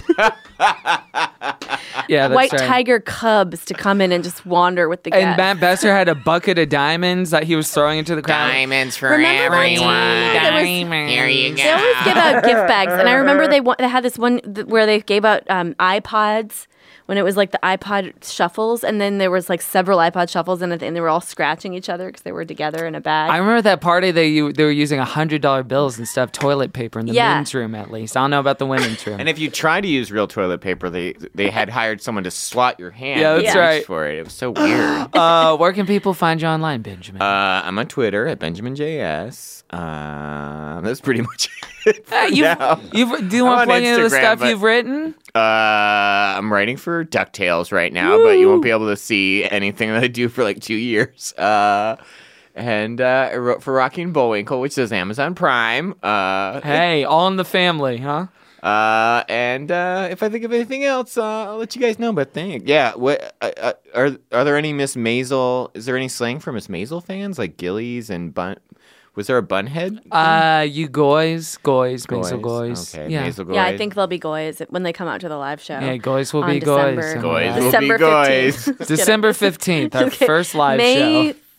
Yeah, that's white right. tiger cubs to come in and just wander with the guests. And Matt Besser had a bucket of diamonds that he was throwing into the crowd. Diamonds for Remember that everyone. There Here you go. They always give out gift bags, and I remember they had this one where they gave out iPods when it was like the iPod shuffles, and then there was like several iPod shuffles, and they were all scratching each other because they were together in a bag. I remember that party they were using $100 bills and stuff, toilet paper in the men's room at least. I don't know about the women's room. And if you try to use real toilet paper, they had hired someone to swat your hand. Yeah, that's and reach right. For it, it was so weird. Where can people find you online, Benjamin? I'm on Twitter at BenjaminJS. That's pretty much it. Do you want to plug into the stuff you've written? I'm writing for DuckTales right now, but you won't be able to see anything that I do for like 2 years. And I wrote for Rocky and Bullwinkle, which is Amazon Prime. Hey, all in the family, huh? And if I think of anything else, I'll let you guys know. But what are there any Miss Maisel? Is there any slang for Miss Maisel fans like Gillies and Bun? Was there a bunhead? You goys, Maisel goys. Okay, yeah. Maisel goys. Yeah, I think they'll be goys when they come out to the live show. Yeah, goys will on be December. goys. Goys will December be goys. 15th. December 15th, our Just kidding. first live May- show.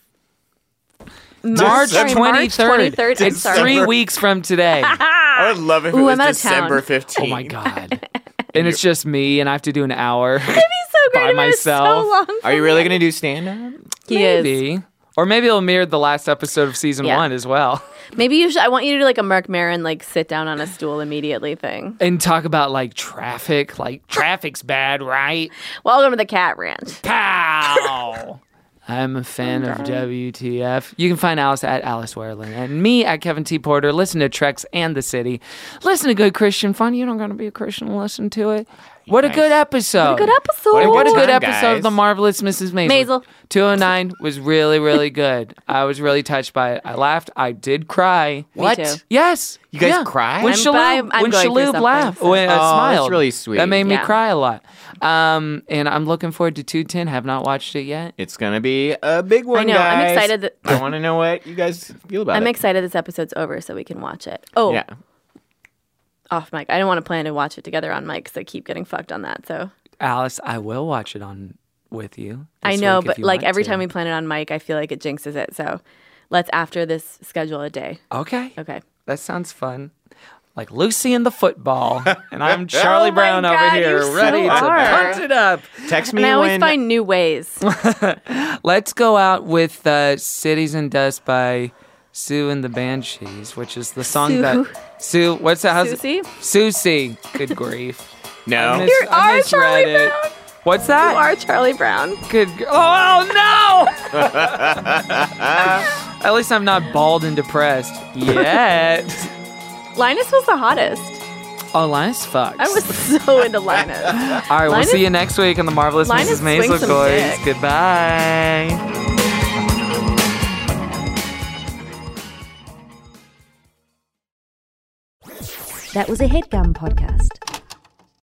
March Sorry, 23rd. 23rd. I'm It's sorry. 3 weeks from today. I would love if it Ooh, was I'm out of town. December 15th. Oh my God. And it's just me, and I have to do an hour It'd be so great by if it was myself. so long. Are you really going to do stand-up? He is. Maybe. Or maybe it'll mirror the last episode of season 1 as well. Maybe you should. I want you to do like a Mark Maron, like sit down on a stool immediately thing. And talk about like traffic. Like, traffic's bad, right? Welcome to the Cat Ranch. Pow! I'm a fan of WTF. You can find Alice at Alice Werland and me at Kevin T. Porter. Listen to Trex and the City. Listen to good Christian fun. You don't got to be a Christian to listen to it. What a good episode. What a good episode. What a good time, episode of guys. The Marvelous Mrs. Maisel. Maisel. 209 was really, really good. I was really touched by it. I laughed. I did cry. Me too. Yes. You guys cried? When I'm Shalhoub going through Shalhoub something, laughed, so- when smiled. that's really sweet. That made me Yeah. cry a lot. And I'm looking forward to 210. Have not watched it yet. It's going to be a big one, I know. guys. I'm excited that I want to know what you guys feel about it. I'm excited this episode's over so we can watch it. Oh, Yeah. off mic. I don't want to plan to watch it together on mic because I keep getting fucked on that. So Alice, I will watch it on with you. I this know, week if but you like want every to. time we plan it on mic, I feel like it jinxes it. So let's after this schedule a day. Okay. Okay. That sounds fun. like Lucy in the football. And I'm Charlie Brown over here, ready to punch it up. Text me And I always when... find new ways. Let's go out with Cities and Dust by Sue and the Banshees, which is the song that... Sue, what's that? Susie? Susie. Good grief. No. You are Charlie Brown. What's that? You are Charlie Brown. Good. Oh, no! At least I'm not bald and depressed yet. Linus was the hottest. Oh, Linus fucks. I was so into Linus. All right, we'll see you next week on the Marvelous Linus Mrs. swings some Maisel-Goys. dick. Goodbye. That was a HeadGum podcast.